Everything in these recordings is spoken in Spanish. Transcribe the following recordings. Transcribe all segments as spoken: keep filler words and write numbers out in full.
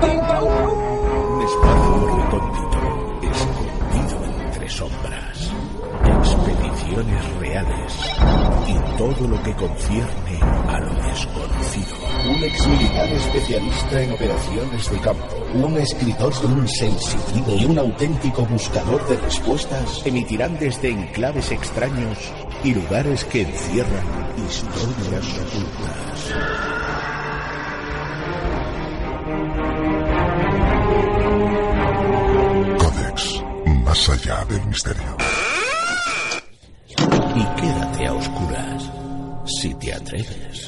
Un espacio recóndito, escondido entre sombras. Expediciones reales y todo lo que concierne a lo desconocido. Un exmilitar especialista en operaciones de campo, un escritor con un sensitivo y un auténtico buscador de respuestas emitirán desde enclaves extraños y lugares que encierran historias ocultas. Codex, más allá del misterio. Y quédate a oscuras, si te atreves.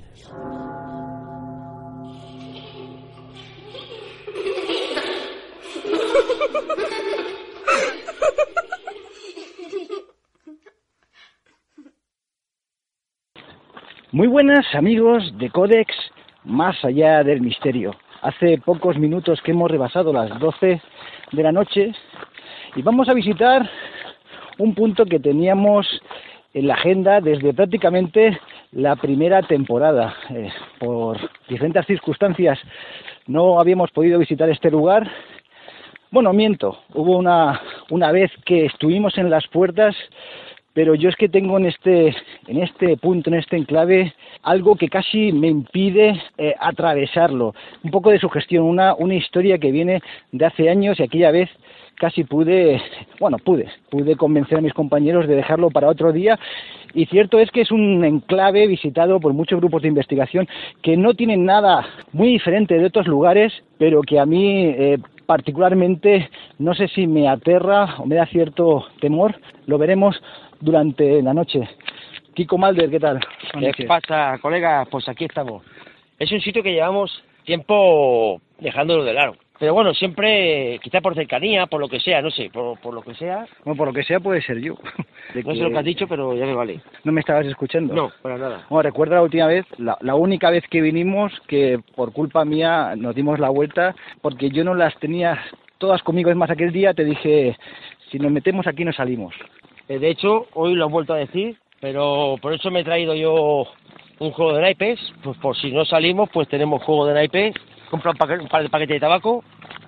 Muy buenas amigos de Codex, más allá del misterio. Hace pocos minutos que hemos rebasado las doce de la noche y vamos a visitar un punto que teníamos en la agenda desde prácticamente la primera temporada. Eh, por diferentes circunstancias no habíamos podido visitar este lugar. Bueno, miento, hubo una, una vez que estuvimos en las puertas, pero yo es que tengo en este, en este punto, en este enclave, algo que casi me impide eh, atravesarlo. Un poco de sugestión, una, una historia que viene de hace años y aquella vez casi pude, bueno, pude, pude convencer a mis compañeros de dejarlo para otro día. Y cierto es que es un enclave visitado por muchos grupos de investigación que no tienen nada muy diferente de otros lugares, pero que a mí eh, particularmente no sé si me aterra o me da cierto temor. Lo veremos durante la noche. Kiko Malder, ¿qué tal? ¿Qué pasa, colega? Pues aquí estamos. Es un sitio que llevamos tiempo dejándolo de lado. Pero bueno, siempre, quizá por cercanía, por lo que sea, no sé, por, por lo que sea. Bueno, por lo que sea puede ser yo. De no que... sé lo que has dicho, pero ya me vale. ¿No me estabas escuchando? No, para nada. Bueno, recuerda la última vez, la, la única vez que vinimos, que por culpa mía nos dimos la vuelta, porque yo no las tenía todas conmigo. Es más, aquel día te dije, si nos metemos aquí no salimos. De hecho, hoy lo he vuelto a decir, pero por eso me he traído yo un juego de naipes, pues por si no salimos, pues tenemos juego de naipes, compra un, paquete, un par de paquetes de tabaco,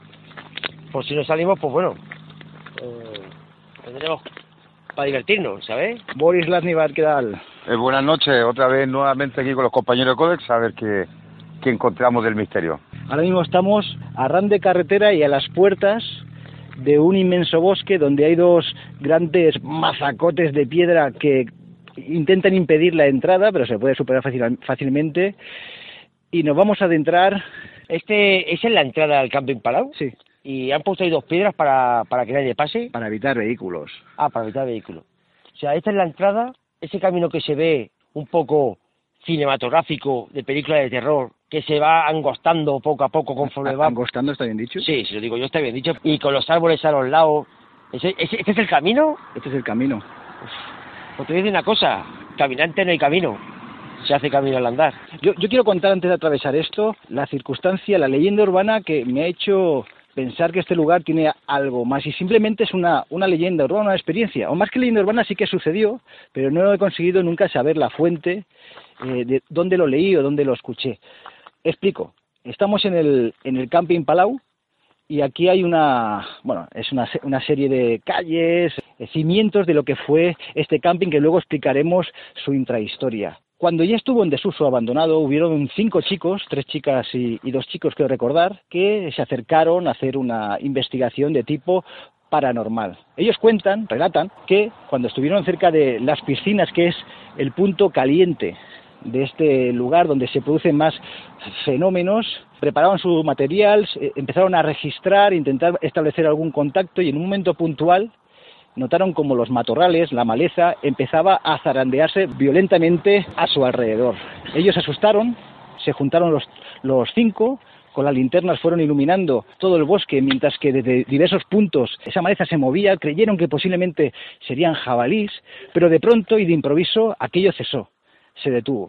por si no salimos, pues bueno, eh, tendremos para divertirnos, ¿sabes? Boris Lasnivar, ¿qué tal? Eh, buenas noches, otra vez nuevamente aquí con los compañeros de Codex, a ver qué, qué encontramos del misterio. Ahora mismo estamos a ran de carretera y a las puertas de un inmenso bosque donde hay dos grandes mazacotes de piedra que intentan impedir la entrada, pero se puede superar fácil, fácilmente. Y nos vamos a adentrar. ¿Este es en la entrada al Camping Palau? Sí. ¿Y han puesto ahí dos piedras para, para que nadie pase? Para evitar vehículos. Ah, para evitar vehículos. O sea, esta es la entrada, ese camino que se ve un poco cinematográfico de película de terror, que se va angostando poco a poco conforme va... ¿Angostando está bien dicho? Sí, si lo digo yo está bien dicho. Y con los árboles a los lados. ¿Ese, ese, ¿Este es el camino? Este es el camino. Pues te voy a decir una cosa, caminante no hay camino, se hace camino al andar. Yo, yo quiero contar antes de atravesar esto, la circunstancia, la leyenda urbana que me ha hecho pensar que este lugar tiene algo más y simplemente es una, una leyenda urbana, una experiencia. O más que leyenda urbana sí que sucedió, pero no he conseguido nunca saber la fuente eh, de dónde lo leí o dónde lo escuché. Explico. Estamos en el, en el Camping Palau y aquí hay una, bueno, es una, una serie de calles, eh, cimientos de lo que fue este camping que luego explicaremos su intrahistoria. Cuando ya estuvo en desuso, abandonado, hubieron cinco chicos, tres chicas y, y dos chicos, creo recordar, que se acercaron a hacer una investigación de tipo paranormal. Ellos cuentan, relatan, que cuando estuvieron cerca de las piscinas, que es el punto caliente de este lugar donde se producen más fenómenos, preparaban su material, empezaron a registrar, intentar establecer algún contacto y en un momento puntual notaron como los matorrales, la maleza, empezaba a zarandearse violentamente a su alrededor. Ellos se asustaron, se juntaron los, los cinco, con las linternas fueron iluminando todo el bosque, mientras que desde diversos puntos esa maleza se movía, creyeron que posiblemente serían jabalís, pero de pronto y de improviso aquello cesó, se detuvo.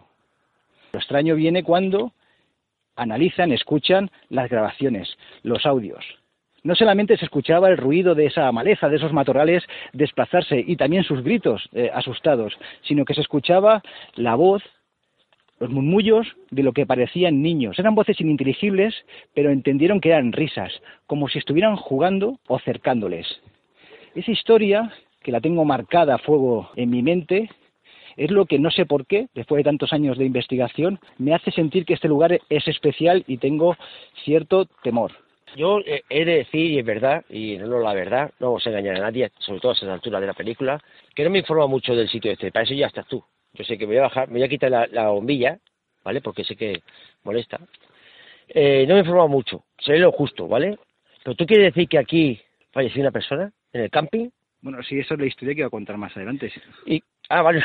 Lo extraño viene cuando analizan, escuchan las grabaciones, los audios. No solamente se escuchaba el ruido de esa maleza, de esos matorrales desplazarse y también sus gritos eh, asustados, sino que se escuchaba la voz los murmullos de lo que parecían niños. Eran voces ininteligibles, pero entendieron que eran risas, como si estuvieran jugando o cercándoles. Esa historia, que la tengo marcada a fuego en mi mente, es lo que no sé por qué, después de tantos años de investigación, me hace sentir que este lugar es especial y tengo cierto temor. Yo eh, he de decir, y es verdad, y no la verdad, no vamos a engañar a nadie, sobre todo a esa altura de la película, que no me informa mucho del sitio este, para eso ya estás tú. Yo sé que me voy a bajar, me voy a quitar la, la bombilla, ¿vale? Porque sé que molesta. Eh, no me he informado mucho, sé lo justo, ¿vale? Pero tú quieres decir que aquí falleció una persona, en el camping. Bueno, sí, eso es la historia que iba a contar más adelante. Y, ah, vale.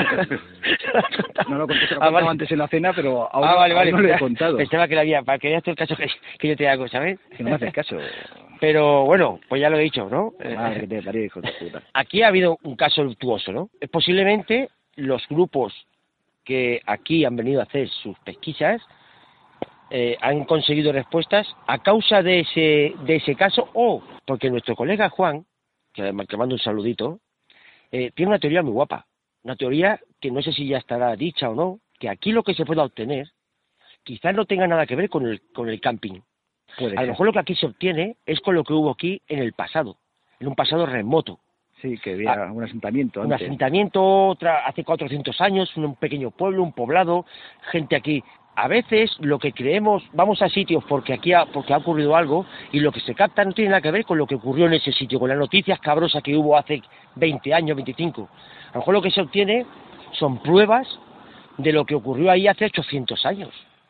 No lo conté, se lo ah, contaba vale. antes en la cena, pero aún, ah, vale, vale. aún no lo he contado. Pensaba que la había, para que veas tú el caso que, que yo te hago, ¿sabes? Que no me haces caso. Pero bueno, pues ya lo he dicho, ¿no? Madre que te parió, hijo de puta. Aquí ha habido un caso luctuoso, ¿no? Posiblemente los grupos que aquí han venido a hacer sus pesquisas eh, han conseguido respuestas a causa de ese de ese caso, o porque nuestro colega Juan, que además que mando un saludito, eh, tiene una teoría muy guapa, una teoría que no sé si ya estará dicha o no, que aquí lo que se pueda obtener quizás no tenga nada que ver con el con el camping. Puede a ser. lo mejor lo que aquí se obtiene es con lo que hubo aquí en el pasado, en un pasado remoto. Sí, que había Ah, un asentamiento Un antes. asentamiento otra, hace cuatrocientos años, un pequeño pueblo, un poblado, gente aquí. A veces lo que creemos, vamos a sitios porque aquí ha, porque ha ocurrido algo, y lo que se capta no tiene nada que ver con lo que ocurrió en ese sitio, con las noticias cabrosas que hubo hace veinte años, veinticinco. A lo mejor lo que se obtiene son pruebas de lo que ocurrió ahí hace ochocientos años.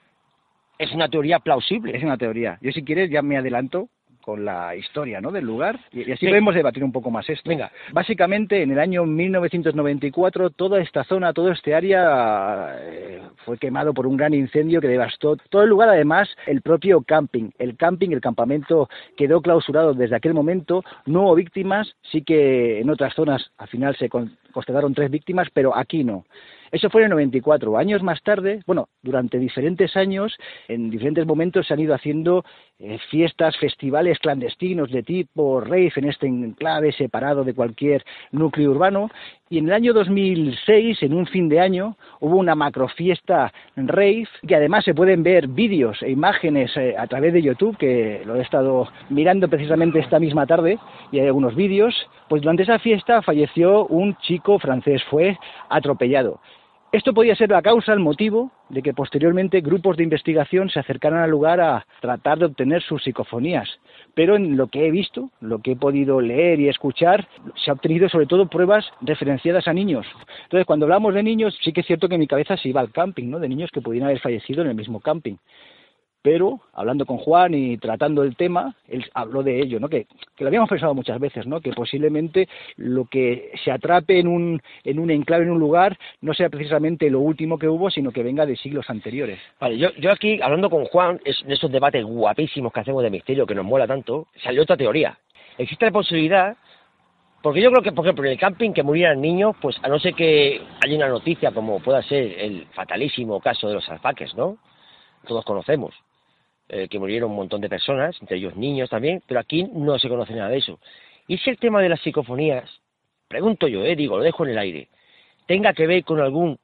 Es una teoría plausible. Es una teoría. Yo, si quieres, ya me adelanto con la historia, ¿no?, del lugar, y, y así Sí. podemos debatir un poco más esto. Venga. Básicamente, en el año mil novecientos noventa y cuatro, toda esta zona, toda este área eh, fue quemado por un gran incendio que devastó todo el lugar. Además, el propio camping, el camping, el campamento quedó clausurado desde aquel momento. No hubo víctimas, sí que en otras zonas al final se con, constataron tres víctimas, pero aquí no. Eso fue en el noventa y cuatro. Años más tarde, bueno, durante diferentes años, en diferentes momentos se han ido haciendo eh, fiestas, festivales clandestinos de tipo rave en este enclave separado de cualquier núcleo urbano. Y en el año dos mil seis, en un fin de año, hubo una macrofiesta rave, que además se pueden ver vídeos e imágenes eh, a través de YouTube, que lo he estado mirando precisamente esta misma tarde, y hay algunos vídeos. Pues durante esa fiesta falleció un chico francés, fue atropellado. Esto podía ser la causa, el motivo de que posteriormente grupos de investigación se acercaran al lugar a tratar de obtener sus psicofonías. Pero en lo que he visto, lo que he podido leer y escuchar, se ha obtenido sobre todo pruebas referenciadas a niños. Entonces, cuando hablamos de niños, sí que es cierto que en mi cabeza se iba al camping, ¿no?, de niños que pudieran haber fallecido en el mismo camping. Pero, hablando con Juan y tratando el tema, él habló de ello, ¿no?, que, que lo habíamos pensado muchas veces, ¿no?, que posiblemente lo que se atrape en un, en un enclave, en un lugar, no sea precisamente lo último que hubo, sino que venga de siglos anteriores. Vale, yo, yo aquí, hablando con Juan, es, en esos debates guapísimos que hacemos de misterio, que nos mola tanto, salió otra teoría. Existe la posibilidad, porque yo creo que, por ejemplo, en el camping que murieran niños, pues a no ser que haya una noticia como pueda ser el fatalísimo caso de los alfaques, ¿no?, todos conocemos, eh, que murieron un montón de personas, entre ellos niños también, pero aquí no se conoce nada de eso. Y si el tema de las psicofonías, pregunto yo, eh, digo, lo dejo en el aire, tenga que ver con algún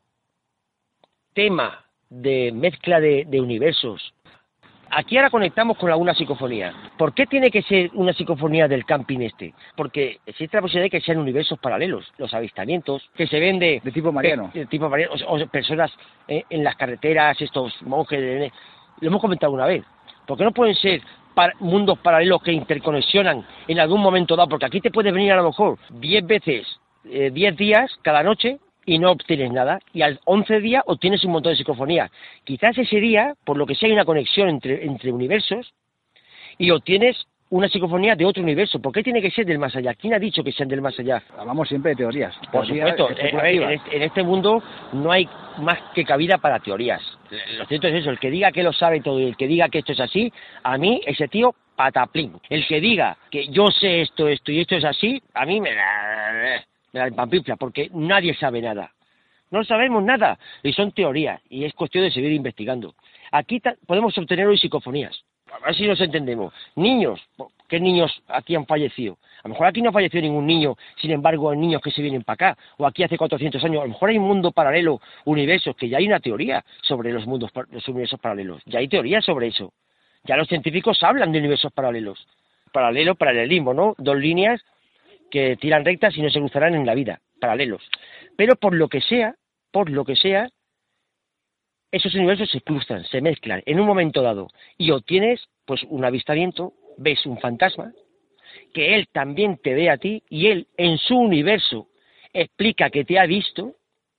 tema de mezcla de, de universos. Aquí ahora conectamos con alguna psicofonía. ¿Por qué tiene que ser una psicofonía del camping este? Porque existe la posibilidad de que sean universos paralelos, los avistamientos que se ven de... De tipo mariano. De, de tipo mariano, o, o personas eh, en las carreteras, estos monjes, de, lo hemos comentado una vez. ¿Por qué no pueden ser par, mundos paralelos que interconexionan en algún momento dado? Porque aquí te puedes venir a lo mejor diez veces, eh, diez días cada noche, y no obtienes nada, y al once día obtienes un montón de psicofonías. Quizás ese día, por lo que sea, hay una conexión entre, entre universos, y obtienes una psicofonía de otro universo. ¿Por qué tiene que ser del más allá? ¿Quién ha dicho que sean del más allá? Hablamos siempre de teorías. Por teorías supuesto, eh, a ver, en, este, en este mundo no hay más que cabida para teorías. Lo cierto es eso, el que diga que lo sabe todo y el que diga que esto es así, a mí ese tío pataplín. El que diga que yo sé esto, esto y esto es así, a mí me da... de la pampifla, porque nadie sabe nada. No sabemos nada, y son teorías, y es cuestión de seguir investigando. Aquí podemos obtener hoy psicofonías. a ver si nos entendemos, niños, ¿qué niños aquí han fallecido? A lo mejor aquí no ha fallecido ningún niño, sin embargo hay niños que se vienen para acá, o aquí hace cuatrocientos años, a lo mejor hay un mundo paralelo, universos, que ya hay una teoría sobre los mundos, los universos paralelos, ya hay teorías sobre eso, ya los científicos hablan de universos paralelos, paralelo, paralelismo, ¿no? Dos líneas que tiran rectas y no se cruzarán en la vida, paralelos, pero por lo que sea, por lo que sea, esos universos se cruzan, se mezclan en un momento dado y obtienes pues un avistamiento, ves un fantasma, que él también te ve a ti y él en su universo explica que te ha visto,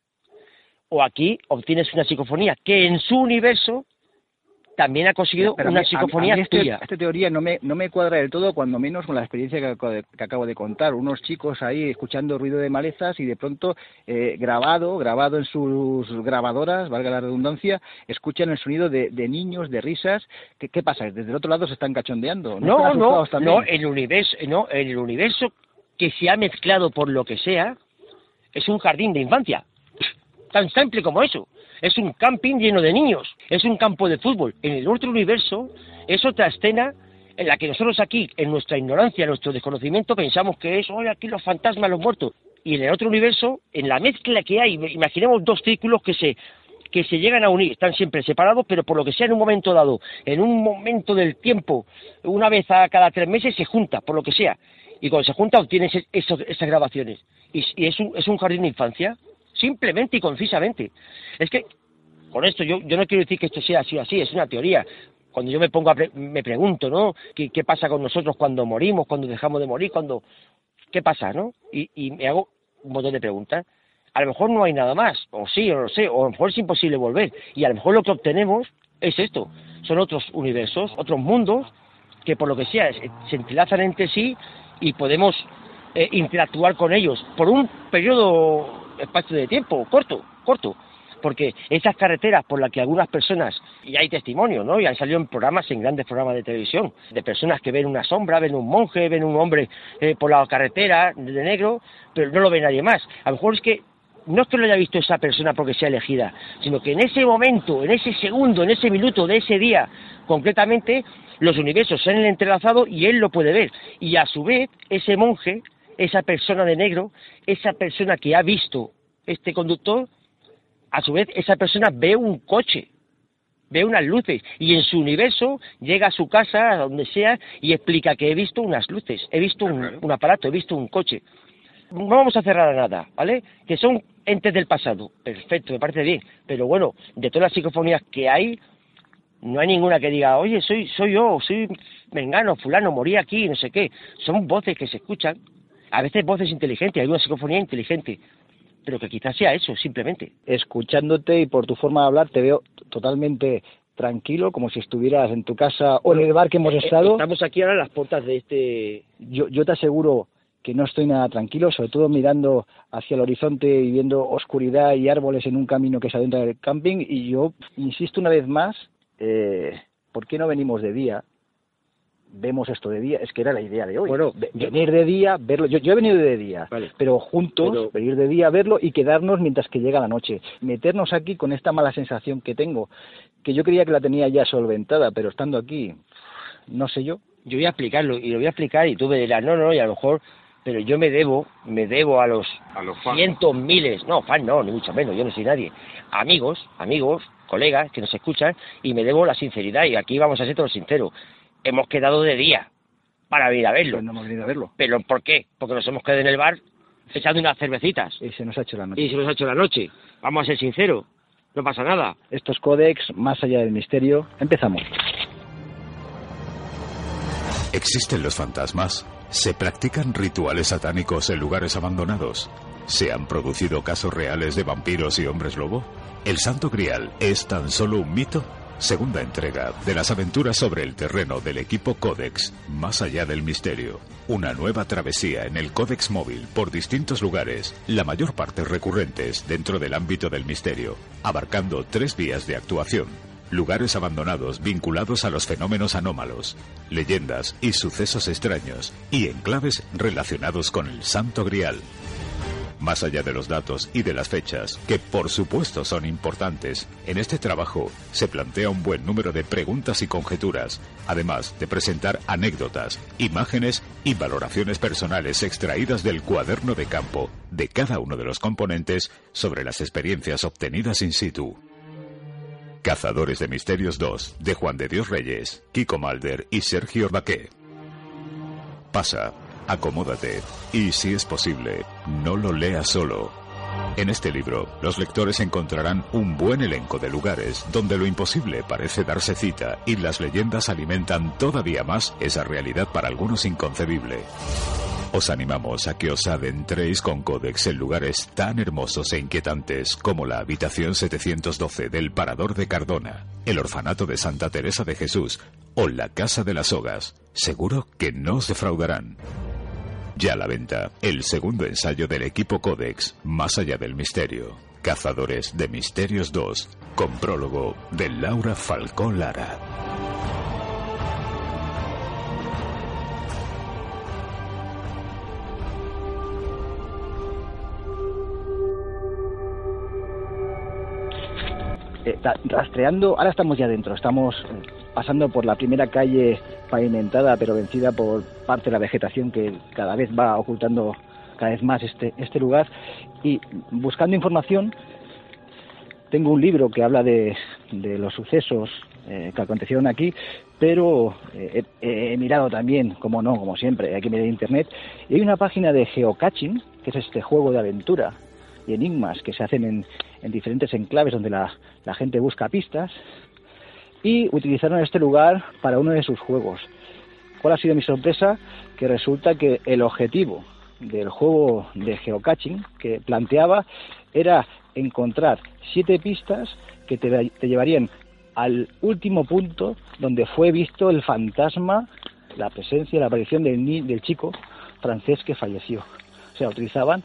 o aquí obtienes una psicofonía que en su universo también ha conseguido Pero una a mí, psicofonía a mí este, tuya. Esta teoría no me, no me cuadra del todo, cuando menos con la experiencia que acabo, de, que acabo de contar. Unos chicos ahí escuchando ruido de malezas y de pronto eh, grabado, grabado en sus grabadoras, valga la redundancia, escuchan el sonido de, de niños, de risas. ¿Qué, qué pasa? ¿Desde el otro lado se están cachondeando? No, no, no, no, el universo, no, el universo que se ha mezclado por lo que sea es un jardín de infancia, tan simple como eso. Es un camping lleno de niños, es un campo de fútbol. En el otro universo es otra escena en la que nosotros aquí, en nuestra ignorancia, en nuestro desconocimiento, pensamos que es, oye, aquí los fantasmas, los muertos. Y en el otro universo, en la mezcla que hay, imaginemos dos círculos que se que se llegan a unir, están siempre separados, pero por lo que sea en un momento dado, en un momento del tiempo, una vez a cada tres meses se junta, por lo que sea. Y cuando se junta obtienes esos, esas grabaciones. Y, y es, un, es un jardín de infancia. Simplemente y concisamente. Es que, con esto, yo, yo no quiero decir que esto sea así o así, es una teoría. Cuando yo me pongo a pre me pregunto, ¿no? ¿Qué, ¿Qué pasa con nosotros cuando morimos, cuando dejamos de morir, cuando... ¿Qué pasa, no? Y, y me hago un montón de preguntas. A lo mejor no hay nada más, o sí, o no lo sé, o a lo mejor es imposible volver. Y a lo mejor lo que obtenemos es esto. Son otros universos, otros mundos, que por lo que sea, se entrelazan entre sí y podemos eh, interactuar con ellos por un periodo... espacio de tiempo, corto, corto, porque esas carreteras por las que algunas personas, y hay testimonio, ¿no? Y han salido en programas, en grandes programas de televisión, de personas que ven una sombra, ven un monje, ven un hombre eh, por la carretera de negro, pero no lo ve nadie más. A lo mejor es que, no es que lo haya visto esa persona porque sea elegida, sino que en ese momento, en ese segundo, en ese minuto de ese día, concretamente, los universos se han entrelazado y él lo puede ver. Y a su vez, ese monje, esa persona de negro, esa persona que ha visto este conductor, a su vez esa persona ve un coche, ve unas luces, y en su universo llega a su casa, a donde sea, y explica que he visto unas luces, he visto un, un aparato, he visto un coche. No vamos a cerrar a nada, ¿vale? Que son entes del pasado, perfecto, me parece bien, pero bueno, de todas las psicofonías que hay, no hay ninguna que diga, oye, soy, soy yo, soy mengano, fulano, morí aquí, no sé qué. Son voces que se escuchan. A veces voces inteligentes, hay una psicofonía inteligente, pero que quizás sea eso, simplemente. Escuchándote y por tu forma de hablar te veo totalmente tranquilo, como si estuvieras en tu casa o en el bar que hemos estado. Estamos aquí ahora a las puertas de este... Yo, yo te aseguro que no estoy nada tranquilo, sobre todo mirando hacia el horizonte y viendo oscuridad y árboles en un camino que se adentra del camping, y yo insisto una vez más, eh, ¿por qué no venimos de día? Vemos esto de día, es que era la idea de hoy. Bueno, venir de día, verlo. Yo, yo he venido de día, vale, pero juntos, pero... venir de día, verlo y quedarnos mientras que llega la noche. Meternos aquí con esta mala sensación que tengo, que yo creía que la tenía ya solventada, pero estando aquí, no sé yo. Yo voy a explicarlo, y lo voy a explicar, y tú me dirás, no, no, y a lo mejor, pero yo me debo, me debo a los, a los fans. Cientos, miles, no, fan no, ni mucho menos, yo no soy nadie, amigos, amigos, colegas que nos escuchan, y me debo la sinceridad, y aquí vamos a ser todos sinceros. Hemos quedado de día para ir a verlo. Pues no hemos venido a verlo. ¿Pero por qué? Porque nos hemos quedado en el bar echando unas cervecitas. Y se nos ha hecho la noche. Y se nos ha hecho la noche. Vamos a ser sinceros. No pasa nada. Estos Codex, más allá del misterio. Empezamos. ¿Existen los fantasmas? ¿Se practican rituales satánicos en lugares abandonados? ¿Se han producido casos reales de vampiros y hombres lobo? ¿El Santo Grial es tan solo un mito? Segunda entrega de las aventuras sobre el terreno del equipo Codex, más allá del misterio. Una nueva travesía en el Codex móvil por distintos lugares, la mayor parte recurrentes dentro del ámbito del misterio, abarcando tres vías de actuación. Lugares abandonados vinculados a los fenómenos anómalos, leyendas y sucesos extraños, y enclaves relacionados con el Santo Grial. Más allá de los datos y de las fechas, que por supuesto son importantes, en este trabajo se plantea un buen número de preguntas y conjeturas, además de presentar anécdotas, imágenes y valoraciones personales extraídas del cuaderno de campo de cada uno de los componentes sobre las experiencias obtenidas in situ. Cazadores de Misterios dos, de Juan de Dios Reyes, Kiko Malder y Sergio Baqué. Pasa, acomódate y, si es posible, no lo leas solo. En este libro, los lectores encontrarán un buen elenco de lugares donde lo imposible parece darse cita y las leyendas alimentan todavía más esa realidad para algunos inconcebible. Os animamos a que os adentréis con Codex en lugares tan hermosos e inquietantes como la habitación setecientos doce del Parador de Cardona, el orfanato de Santa Teresa de Jesús o la Casa de las Sogas. Seguro que no os defraudarán. Ya a la venta, el segundo ensayo del equipo Codex, Más allá del misterio. Cazadores de Misterios dos, con prólogo de Laura Falcó Lara. Eh, rastreando, ahora estamos ya dentro, estamos pasando por la primera calle pavimentada pero vencida por parte de la vegetación que cada vez va ocultando cada vez más este, este lugar, y buscando información tengo un libro que habla de, de los sucesos eh, que acontecieron aquí, pero eh, he, he mirado también, como no, como siempre, hay que mirar internet, y hay una página de geocaching, que es este juego de aventura y enigmas que se hacen en, en diferentes enclaves donde la, la gente busca pistas, y utilizaron este lugar para uno de sus juegos. ¿Cuál ha sido mi sorpresa? Que resulta que el objetivo del juego de geocaching que planteaba era encontrar siete pistas que te, te llevarían al último punto donde fue visto el fantasma, la presencia, la aparición del, ni, del chico francés que falleció. O sea, utilizaban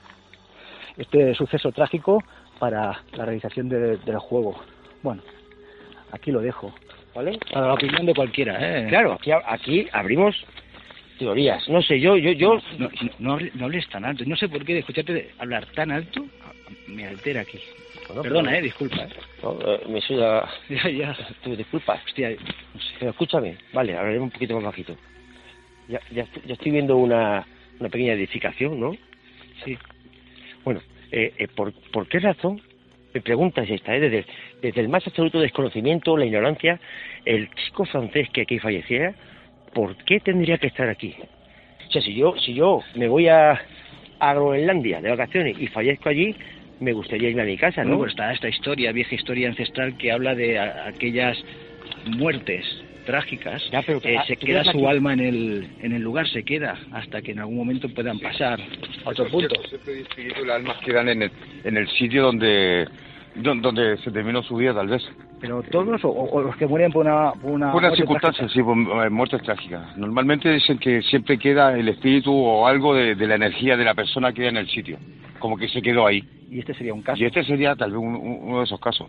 este suceso trágico para la realización de, del juego. Bueno, aquí lo dejo, ¿vale? Para la opinión de cualquiera, ¿eh? Claro, aquí, aquí abrimos teorías. No sé, yo, yo, yo... No, no, no, hables, no hables tan alto. No sé por qué de escucharte hablar tan alto me altera aquí. Bueno, Perdona, pero... eh, disculpa. ¿eh? No, eh, me suda... Ya, ya. Tú, disculpa. Hostia, no sé. Pero escúchame, vale, hablaremos un poquito más bajito. Ya, ya, ya estoy viendo una, una pequeña edificación, ¿no? Sí. Bueno, eh, eh, ¿por, ¿por qué razón? Mi pregunta es esta, ¿eh? desde, desde el más absoluto desconocimiento, la ignorancia, el chico francés que aquí falleciera, ¿por qué tendría que estar aquí? O sea, si yo, si yo me voy a, a Groenlandia de vacaciones y fallezco allí, me gustaría irme a mi casa, ¿no? No, pues está esta historia, vieja historia ancestral que habla de a, aquellas muertes trágicas, ya, pero que, eh, se queda su aquí? alma en el en el lugar, se queda hasta que en algún momento puedan pasar a otro punto. Siempre espíritu, las almas quedan en el, en el sitio donde, donde se terminó su vida, tal vez. ¿Pero todos o, o los que mueren por una por una, por una circunstancia, sí, por muertes trágicas? Normalmente dicen que siempre queda el espíritu o algo de, de la energía de la persona que queda en el sitio, como que se quedó ahí. Y este sería un caso. Y este sería tal vez un, uno de esos casos.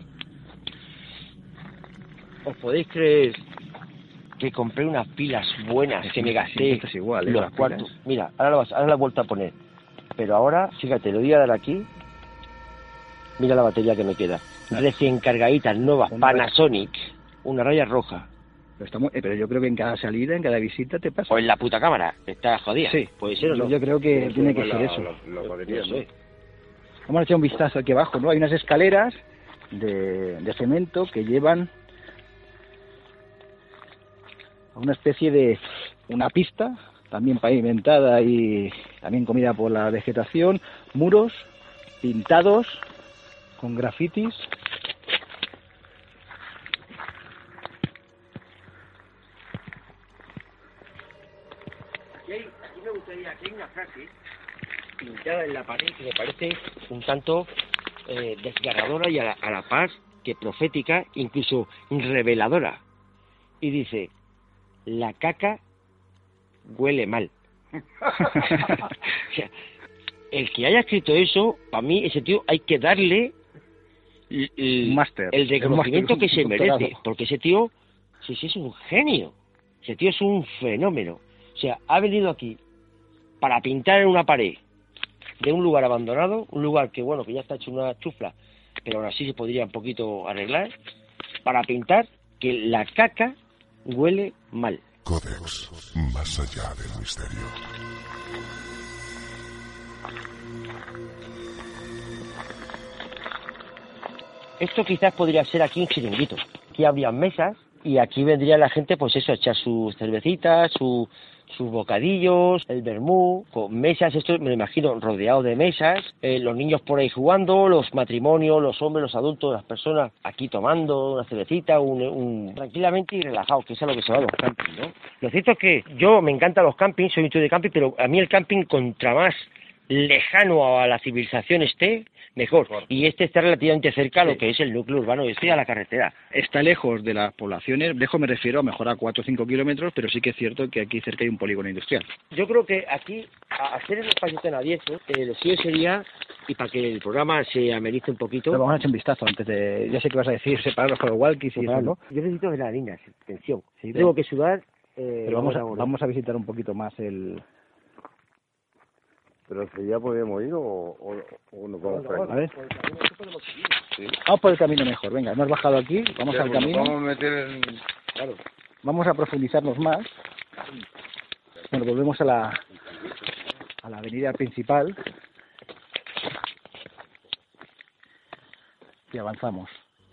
¿Os podéis creer que compré unas pilas buenas que me gasté? Esto es igual, ¿eh? Los cuartos. Mira, ahora la, vas, ahora la he vuelto a poner. Pero ahora, fíjate, lo voy a dar aquí. Mira la batería que me queda. Recién cargadita, nueva, Panasonic. Una raya roja. Pero, estamos, eh, pero yo creo que en cada salida, en cada visita te pasa. O en la puta cámara, está jodida. Sí, puede ser o no. Yo creo que tiene que ser eso. La, la batería, no sé. Vamos a echar un vistazo aquí abajo, ¿no? Hay unas escaleras de, de cemento que llevan a una especie de una pista, también pavimentada y también comida por la vegetación, muros pintados con grafitis. Aquí, hay, aquí me gustaría, aquí hay una frase pintada en la pared que me parece un tanto eh, desgarradora y a la, a la par que profética, incluso reveladora. Y dice: la caca huele mal. O sea, el que haya escrito eso, para mí ese tío hay que darle el, el, Master, el reconocimiento el que se merece, porque ese tío, sí, sí, es un genio. Ese tío es un fenómeno. O sea, ha venido aquí para pintar en una pared de un lugar abandonado, un lugar que, bueno, que ya está hecho una chufla, pero aún así se podría un poquito arreglar, para pintar que la caca huele mal. Codex, más allá del misterio. Esto quizás podría ser aquí un chiringuito. Aquí habría mesas y aquí vendría la gente, pues eso, a echar sus cervecitas, su, sus bocadillos, el vermú, con mesas, esto me lo imagino rodeado de mesas, eh, los niños por ahí jugando, los matrimonios, los hombres, los adultos, las personas aquí tomando una cervecita, un, un tranquilamente y relajado, que es a lo que se va a los campings, ¿no? Lo cierto es que yo me encantan los campings, soy un tío de camping, pero a mí el camping contra más lejano a la civilización esté, mejor. Y este está relativamente cerca a lo que es el núcleo urbano, estoy a la carretera. Está lejos de las poblaciones, lejos me refiero a mejor a cuatro o cinco kilómetros, pero sí que es cierto que aquí cerca hay un polígono industrial. Yo creo que aquí, a hacer el espacio tan abierto, eh, lo suyo sería, y para que el programa se amenice un poquito... Pero vamos a echar un vistazo antes de... Ya sé que vas a decir, separarlos con los walkies y eso, ¿no? Yo necesito adrenalina, tensión. Sí, Tengo que sudar... Eh, pero vamos a, vamos a visitar un poquito más el... Pero si ya podemos ir o, o, o nos vamos por ahí. A ver. Sí. Vamos por el camino mejor, venga, hemos bajado aquí, vamos ya, al pues camino. Vamos a meter en... Claro. Vamos a profundizarnos más. Bueno, volvemos a la, a la avenida principal. Y avanzamos.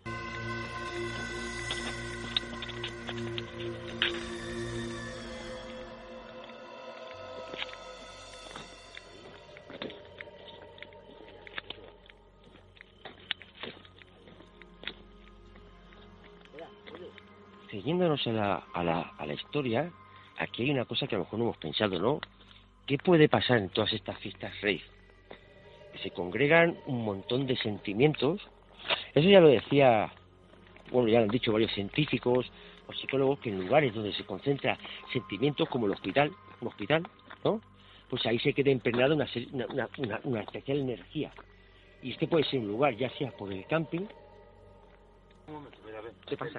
Siguiéndonos a la, a, la, a la historia, aquí hay una cosa que a lo mejor no hemos pensado, ¿no? ¿Qué puede pasar en todas estas fiestas rave? Que se congregan un montón de sentimientos. Eso ya lo decía, bueno, ya lo han dicho varios científicos o psicólogos, que en lugares donde se concentra sentimientos como el hospital, un hospital, ¿no? Pues ahí se queda impregnada una, una, una, una especial energía. Y este puede ser un lugar, ya sea por el camping. ¿Qué pasa?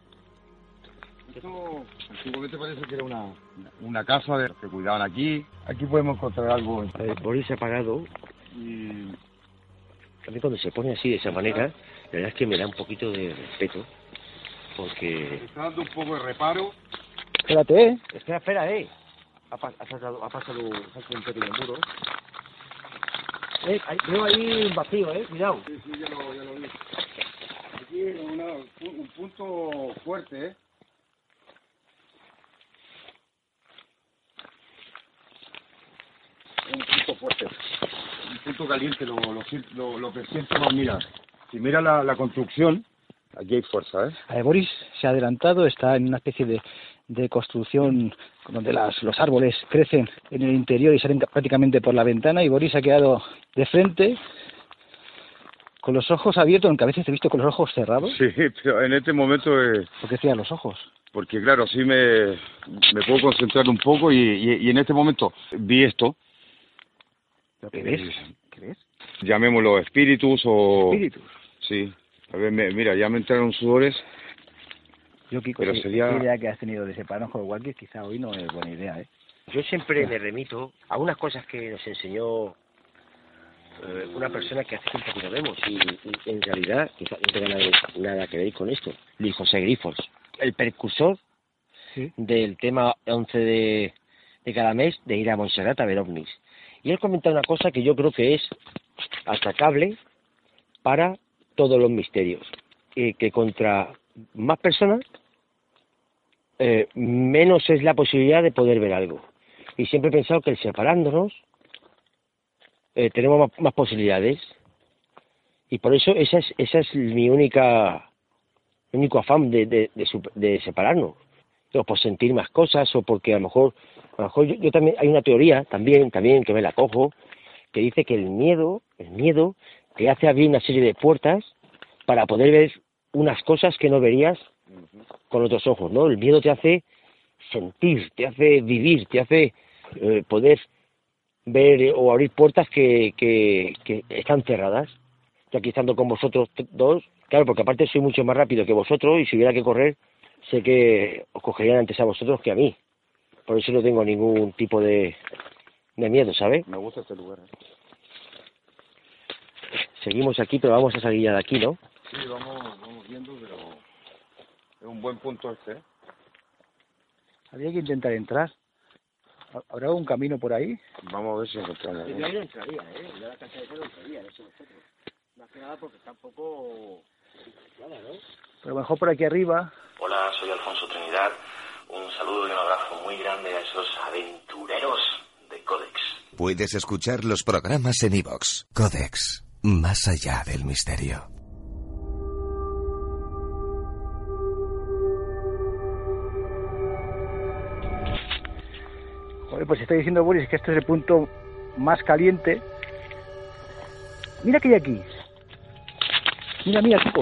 Esto antiguamente parece que era una, una casa de los que cuidaban aquí. Aquí podemos encontrar algo. Eh, Boris se ha apagado y también cuando se pone así de esa manera, la verdad es que me da un poquito de respeto, porque... Está dando un poco de reparo. Espérate, ¿eh? Espera, espera, eh. Ha, pa ha pasado, ha pasado un pequeño muro. Eh, hay, veo ahí un vacío, eh, cuidado. Sí, sí, ya lo, ya lo vi. Aquí una, un punto fuerte, eh. Un punto fuerte, un punto caliente, lo, lo, lo, lo que siento, no, mira, si mira la, la construcción, aquí hay fuerza, ¿eh? A ver, Boris se ha adelantado, está en una especie de, de construcción donde las, los árboles crecen en el interior y salen prácticamente por la ventana, y Boris ha quedado de frente, con los ojos abiertos, aunque a veces te he visto con los ojos cerrados. Sí, pero en este momento... Eh, ¿Por qué cierras los ojos? Porque claro, así me, me puedo concentrar un poco y, y, y en este momento vi esto. ¿Qué ves? ¿Qué ves? Llamémoslo espíritus o... ¿Espíritus? Sí. A ver, me, mira, ya me entraron sudores. Yo, Kiko, pero sí, sería... esa idea que has tenido de separarnos con los walkies, quizá hoy no es buena idea, ¿eh? Yo siempre me remito a unas cosas que nos enseñó eh, una persona que hace tiempo que no vemos, y, y en realidad quizá no tenga nada, nada que ver con esto. Luis José Grifos, el precursor ¿Sí? del tema once de, de cada mes de ir a Montserrat a ver ovnis. Y él comenta una cosa que yo creo que es atacable para todos los misterios, eh, que contra más personas, eh, menos es la posibilidad de poder ver algo. Y siempre he pensado que el separándonos, eh, tenemos más, más posibilidades. Y por eso esa es, esa es mi única, mi único afán de, de, de, de separarnos. O por sentir más cosas, o porque a lo mejor... A lo mejor yo, yo también, hay una teoría también, también que me la cojo, que dice que el miedo, el miedo te hace abrir una serie de puertas para poder ver unas cosas que no verías con otros ojos, ¿no? El miedo te hace sentir, te hace vivir, te hace eh, poder ver o abrir puertas que, que, que están cerradas. Yo aquí estando con vosotros dos, claro, porque aparte soy mucho más rápido que vosotros, y si hubiera que correr, sé que os cogerían antes a vosotros que a mí. Por eso no tengo ningún tipo de, de miedo, ¿sabes? Me gusta este lugar, ¿eh? seguimos aquí, pero vamos a salir ya de aquí, ¿no? Sí, vamos, vamos viendo, pero es un buen punto este, ¿eh? Habría que intentar entrar. ¿Habrá un camino por ahí? Vamos a ver si encontramos. Yo ahí no entraría, ¿eh? Yo a la cancha de esa no entraría, eso nosotros. Más que nada porque tampoco... Nada, ¿no? Pero mejor por aquí arriba. Hola, soy Alfonso Trinidad. Un saludo y un abrazo muy grande a esos aventureros de Codex. Puedes escuchar los programas en iVoox. Codex, más allá del misterio. Joder, pues está diciendo Boris que este es el punto más caliente. Mira que hay aquí. Mira, mira, Kiko.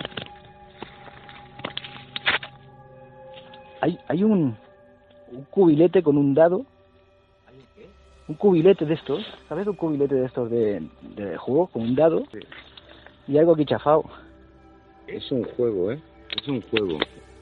Hay, hay un, un cubilete con un dado. ¿Hay un qué? Un cubilete de estos. ¿Sabes? Un cubilete de estos de, de juego con un dado. Sí. Y algo aquí chafado. Es un juego, ¿eh? Es un juego.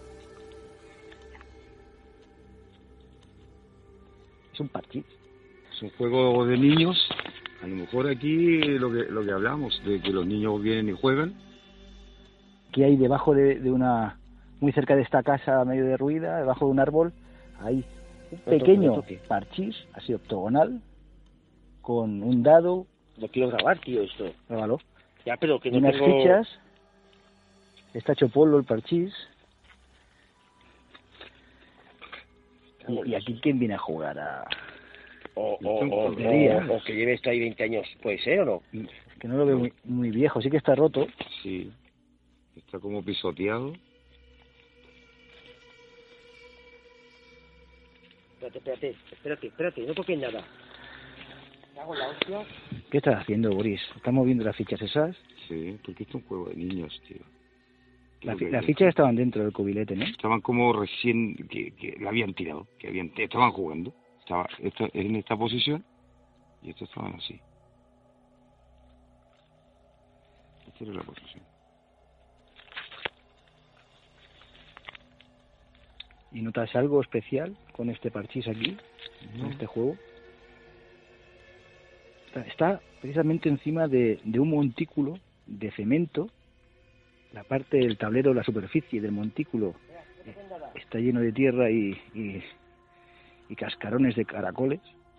Es un parchís. Es un juego de niños. A lo mejor aquí lo que lo que hablamos, de que los niños vienen y juegan. Que hay debajo de, de una... Muy cerca de esta casa medio derruida, debajo de un árbol, hay un pequeño toque, toque. parchís, así octogonal, con un dado. Lo quiero grabar, tío, esto. Grábalo. Ya, pero que Y no unas tengo... fichas. Está hecho polvo el parchís. Y, y aquí, ¿quién viene a jugar? A... O, o, o, o, Debería. o que lleve esto ahí veinte años, ¿puede ser o no? Que no lo veo muy, muy viejo, sí que está roto. Sí. Está como pisoteado. Espérate, espérate, espérate, espérate, no toques nada. ¿Qué hago la hostia? ¿Qué estás haciendo, Boris? ¿Estás moviendo las fichas esas? Sí, porque esto es un juego de niños, tío. La, Creo fi- que- las fichas estaban dentro del cubilete, ¿no? Estaban como recién, que, que la habían tirado, que habían, estaban jugando. Estaba esto en esta posición y estos estaban así. Esta era la posición. ¿Y notas algo especial con este parchís aquí, No. en este juego? Está, está precisamente encima de, de un montículo de cemento. La parte del tablero, la superficie del montículo eh, está lleno de tierra y, y, y cascarones de caracoles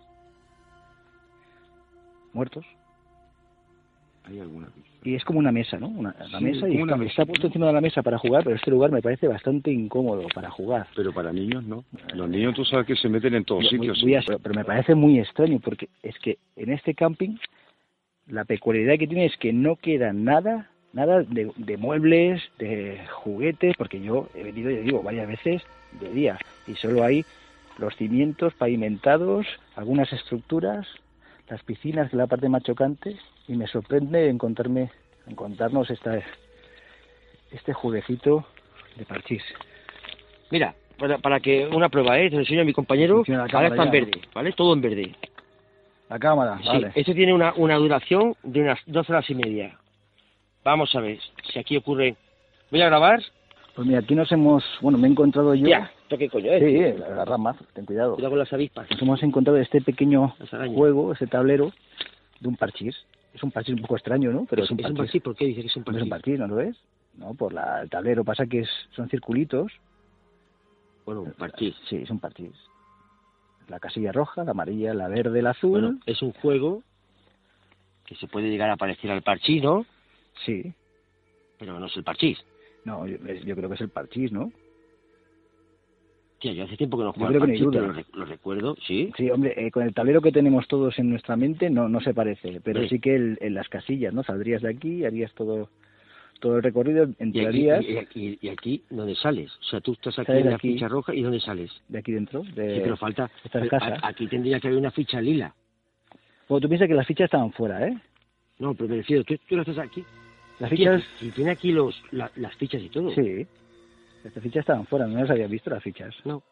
muertos. Hay alguna pista. Y es como una mesa, ¿no? Una, la Sí, mesa y como una está, mesa, está puesto ¿no? encima de la mesa para jugar, pero este lugar me parece bastante incómodo para jugar. Pero para niños no. Los niños tú sabes que se meten en todos Voy- sitios. voy a- pero, pero me parece muy extraño porque es que en este camping la peculiaridad que tiene es que no queda nada, nada de, de muebles, de juguetes, porque yo he venido, ya digo, varias veces de día y solo hay los cimientos pavimentados, algunas estructuras, las piscinas, que es la parte más chocante, y me sorprende encontrarme, encontrarnos esta, este jueguecito de parchís. Mira, para, para que una prueba, ¿eh? Te lo enseño a mi compañero. Funciona la Ahora cámara está en ya. verde, ¿vale? Todo en verde. La cámara, Sí, vale. esto tiene una, una duración de unas dos horas y media. Vamos a ver si aquí ocurre... Voy a grabar. Pues mira, aquí nos hemos, bueno, me he encontrado yo. Ya, ¿esto qué coño es? Sí, la- las ramas, ten cuidado. Cuidado con las avispas. Nos hemos encontrado este pequeño Las arañas. juego, este tablero, de un parchís. Es un parchís un poco extraño, ¿no? Pero es, un es parchís. un parchís. ¿Por qué dice que es un No es un parchís? parchís, ¿no lo ves? No, por la, el tablero pasa que es, son circulitos. Bueno, un parchís. Sí, es un parchís. La casilla roja, la amarilla, la verde, el azul. Bueno, es un juego que se puede llegar a parecer al parchís, ¿no? Sí. Pero no es el parchís. No, yo, yo creo que es el parchís, ¿no? Tía, yo hace tiempo que no Yo juego creo al que no hay parchís, duda. pero lo, rec- lo recuerdo, ¿sí? Sí, hombre, eh, con el tablero que tenemos todos en nuestra mente no no se parece, pero Sí. sí que el- en las casillas, ¿no? Saldrías de aquí, harías todo todo el recorrido, Y aquí, entrarías y, aquí, y aquí, ¿dónde sales? O sea, tú estás aquí Sales en de la aquí. ficha roja y ¿dónde sales? de aquí dentro. De, Sí, pero falta... esta es pero casa. a- aquí tendría que haber una ficha lila. Bueno, tú piensas que las fichas estaban fuera, ¿eh? No, pero me refiero, tú, tú lo haces aquí. Las Aquí, fichas, Si tiene aquí los, la- las fichas y todo. sí. Las fichas estaban fuera, no las había visto las fichas. No.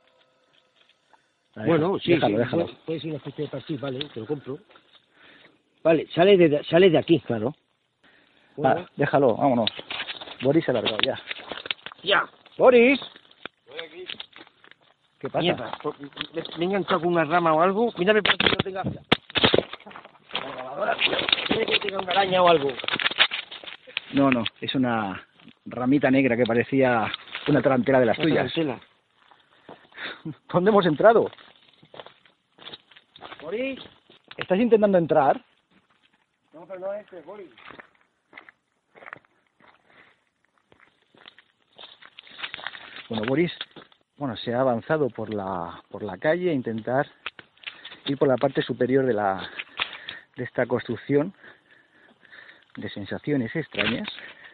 Ah, Bueno, deja- sí, déjalo, sí, déjalo. puede- puede ser una especie de parchís, vale, te lo compro. Vale, sale de, sale de aquí. Claro. Bueno, Va, déjalo, vámonos. Boris se ha largado ya. ya. ¡Boris! ¿Qué pasa? Mierda, por- me- me he enganchado con una rama o algo. Mírame por aquí que no tenga... Ahora, tiene que tener una araña o algo. No, no, es una ramita negra que parecía una tarantela de las Una tuyas. tarantela. ¿Dónde hemos entrado? ¿Boris? ¿Estás intentando entrar? No, pero no es este, Boris. Bueno, Boris, bueno, se ha avanzado por la por la calle a intentar ir por la parte superior de la de esta construcción de sensaciones extrañas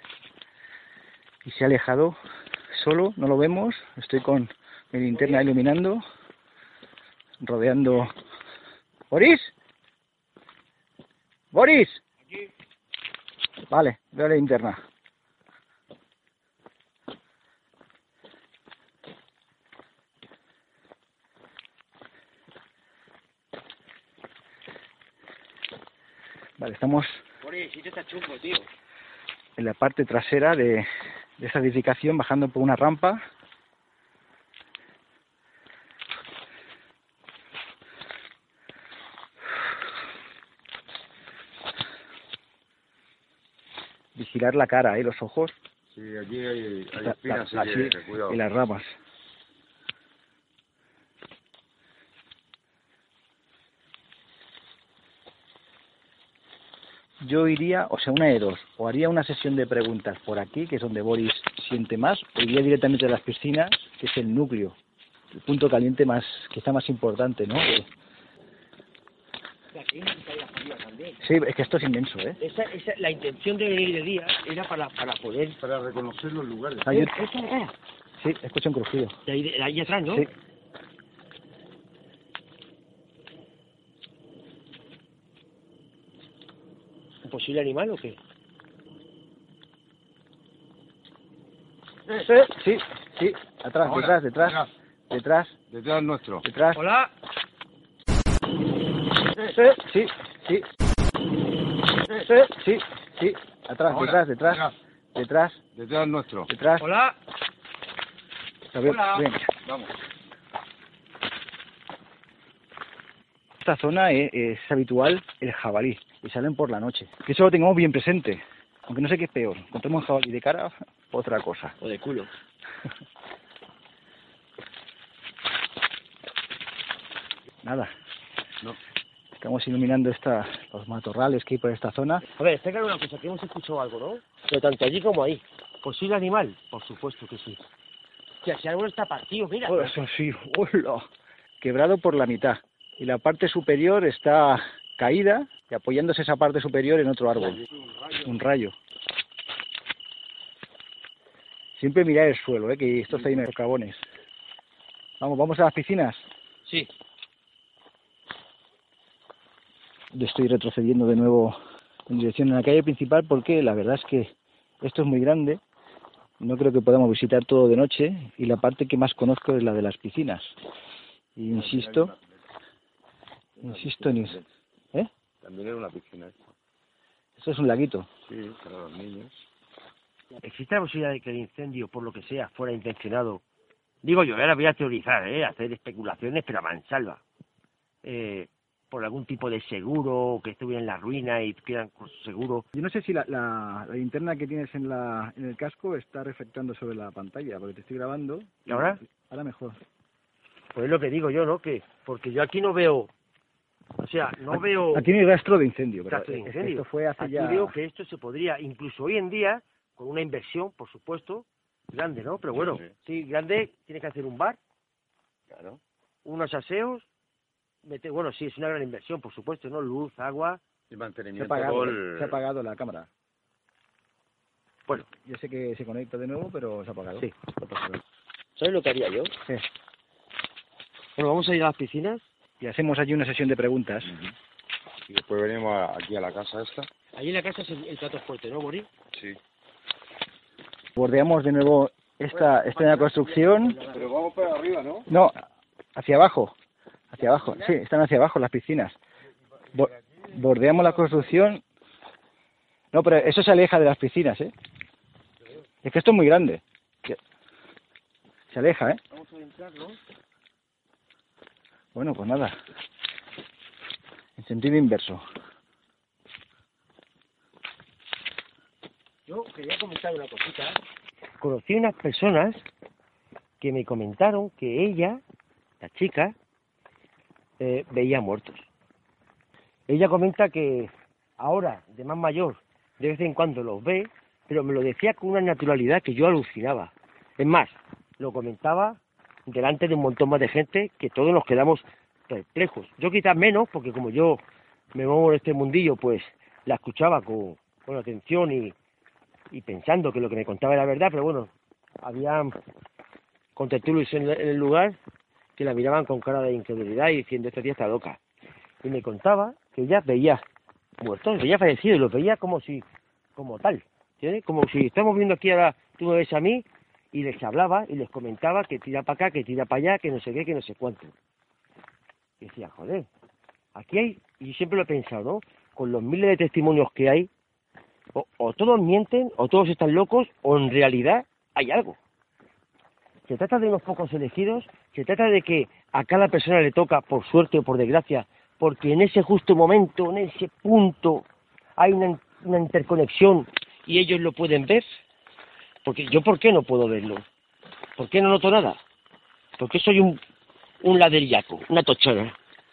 y se ha alejado solo, no lo vemos, estoy con mi linterna iluminando, rodeando. ¿Boris? ¿Boris? Aquí. Vale, veo la linterna. Vale, estamos Boris, si te está chungo, tío. en la parte trasera de, de esta edificación, bajando por una rampa. Vigilar la cara y los ojos. Sí, allí hay, hay La- espinas, la- así que sí, cuidado. y las ramas. Yo iría, o sea, una de dos, o haría una sesión de preguntas por aquí, que es donde Boris siente más, o iría directamente a las piscinas, que es el núcleo, el punto caliente más, quizá más importante, ¿no? Aquí hay la salida también. Sí, es que esto es inmenso, ¿eh? Esa, esa, la intención de ir de día era para, para poder... Para reconocer los lugares. Ah, yo- Eh, esa era. Sí, escucho un crujido. De ahí, de ahí atrás, ¿no? Sí. ¿Un posible animal o qué? Sí, sí, sí, atrás, Ahora, detrás, detrás, atrás. detrás, Detrás nuestro. detrás. Hola. Sí, sí, sí. Sí, sí, sí, atrás, Ahora, detrás, detrás, atrás. detrás, Detrás nuestro. detrás. Hola. A ver, Hola. ven. Vamos. Esta zona es, es habitual el jabalí y salen por la noche. Que eso lo tengamos bien presente, aunque no sé qué es peor, encontremos un jabalí de cara, otra cosa. O de culo. Nada, No. estamos iluminando esta, los matorrales que hay por esta zona. A ver, está claro una cosa, que hemos escuchado algo, ¿no? Pero tanto allí como ahí. ¿Posible animal? Por supuesto que sí. Que si algo está partido, mira. Oh, eso sí, hola, quebrado por la mitad. Y la parte superior está caída y apoyándose esa parte superior en otro árbol. Un rayo. Siempre mirar el suelo, ¿eh? Que esto está lleno de socavones. Vamos, vamos a las piscinas. Sí. Yo estoy retrocediendo de nuevo en dirección a la calle principal porque la verdad es que esto es muy grande. No creo que podamos visitar todo de noche y la parte que más conozco es la de las piscinas. Y insisto, insisto en eso. ¿Eh? También era una piscina esta. Esto es un laguito. Sí, para los niños. ¿Existe la posibilidad de que el incendio, por lo que sea, fuera intencionado? Digo yo, ahora voy a teorizar, ¿eh? Hacer especulaciones, pero a mansalva. Eh, por algún tipo de seguro, que estuviera en la ruina y quieran con su seguro. Yo no sé si la, la, la linterna que tienes en, la, en el casco está reflectando sobre la pantalla, porque te estoy grabando. ¿Y ahora? Ahora mejor. Pues es lo que digo yo, ¿no? Que porque yo aquí no veo, o sea, no Aquí- veo Aquí no hay rastro de incendio, pero rastro de es que incendio. esto fue hace Aquí ya... veo que esto se podría, incluso hoy en día, con una inversión, por supuesto, grande, ¿no? Pero bueno, Sí, sí, grande, tienes que hacer un bar, Claro. unos aseos, meter, bueno, sí, es una gran inversión, por supuesto, ¿no? Luz, agua, Y Se ha mantenimiento. apagado, todo ¿eh? el- Se ha apagado la cámara. bueno, Yo sé que se conecta de nuevo, pero se ha apagado. sí. No pasa nada. ¿Sabes lo que haría yo? Sí. Bueno, vamos a ir a las piscinas. Y hacemos allí una sesión de preguntas. Y después venimos a- aquí a la casa esta. Allí en la casa es el, el plato fuerte, ¿no, Boris? Sí. Bordeamos de nuevo esta extraña construcción. Pero vamos para arriba, ¿no? No, hacia abajo. Hacia abajo. Sí, están hacia abajo las piscinas. Bo- bordeamos la construcción. No, pero eso se aleja de las piscinas, ¿eh? Es que esto es muy grande. Que- Se aleja, ¿eh? Vamos a entrar, ¿no? Bueno, pues nada. En sentido inverso. quería comentar una cosita. Conocí unas personas que me comentaron que ella, la chica, eh, veía muertos. Ella comenta que ahora, de más mayor, de vez en cuando los ve, pero me lo decía con una naturalidad que yo alucinaba. Es más, lo comentaba delante de un montón más de gente que todos nos quedamos perplejos. Yo quizás menos, porque como yo me muevo en este mundillo, pues la escuchaba con, con atención y, y pensando que lo que me contaba era verdad, pero bueno, había contertulios en, en el lugar que la miraban con cara de incredulidad y diciendo, esta tía está loca. Y me contaba que ella veía muertos, veía fallecidos, y los veía como si, como tal, ¿entiendes? Como si estamos viendo aquí ahora, tú me ves a mí, y les hablaba y les comentaba que tira para acá, que tira para allá, que no sé qué, que no sé cuánto. Y decía, joder, aquí hay, y siempre lo he pensado, ¿no? Con los miles de testimonios que hay, o, o todos mienten, o todos están locos, o en realidad hay algo. Se trata de unos pocos elegidos, se trata de que a cada persona le toca, por suerte o por desgracia, porque en ese justo momento, en ese punto, hay una, una interconexión y ellos lo pueden ver. Porque yo, ¿por qué no puedo verlo? ¿Por qué no noto nada? Porque soy un, un ladrillaco, una tochona.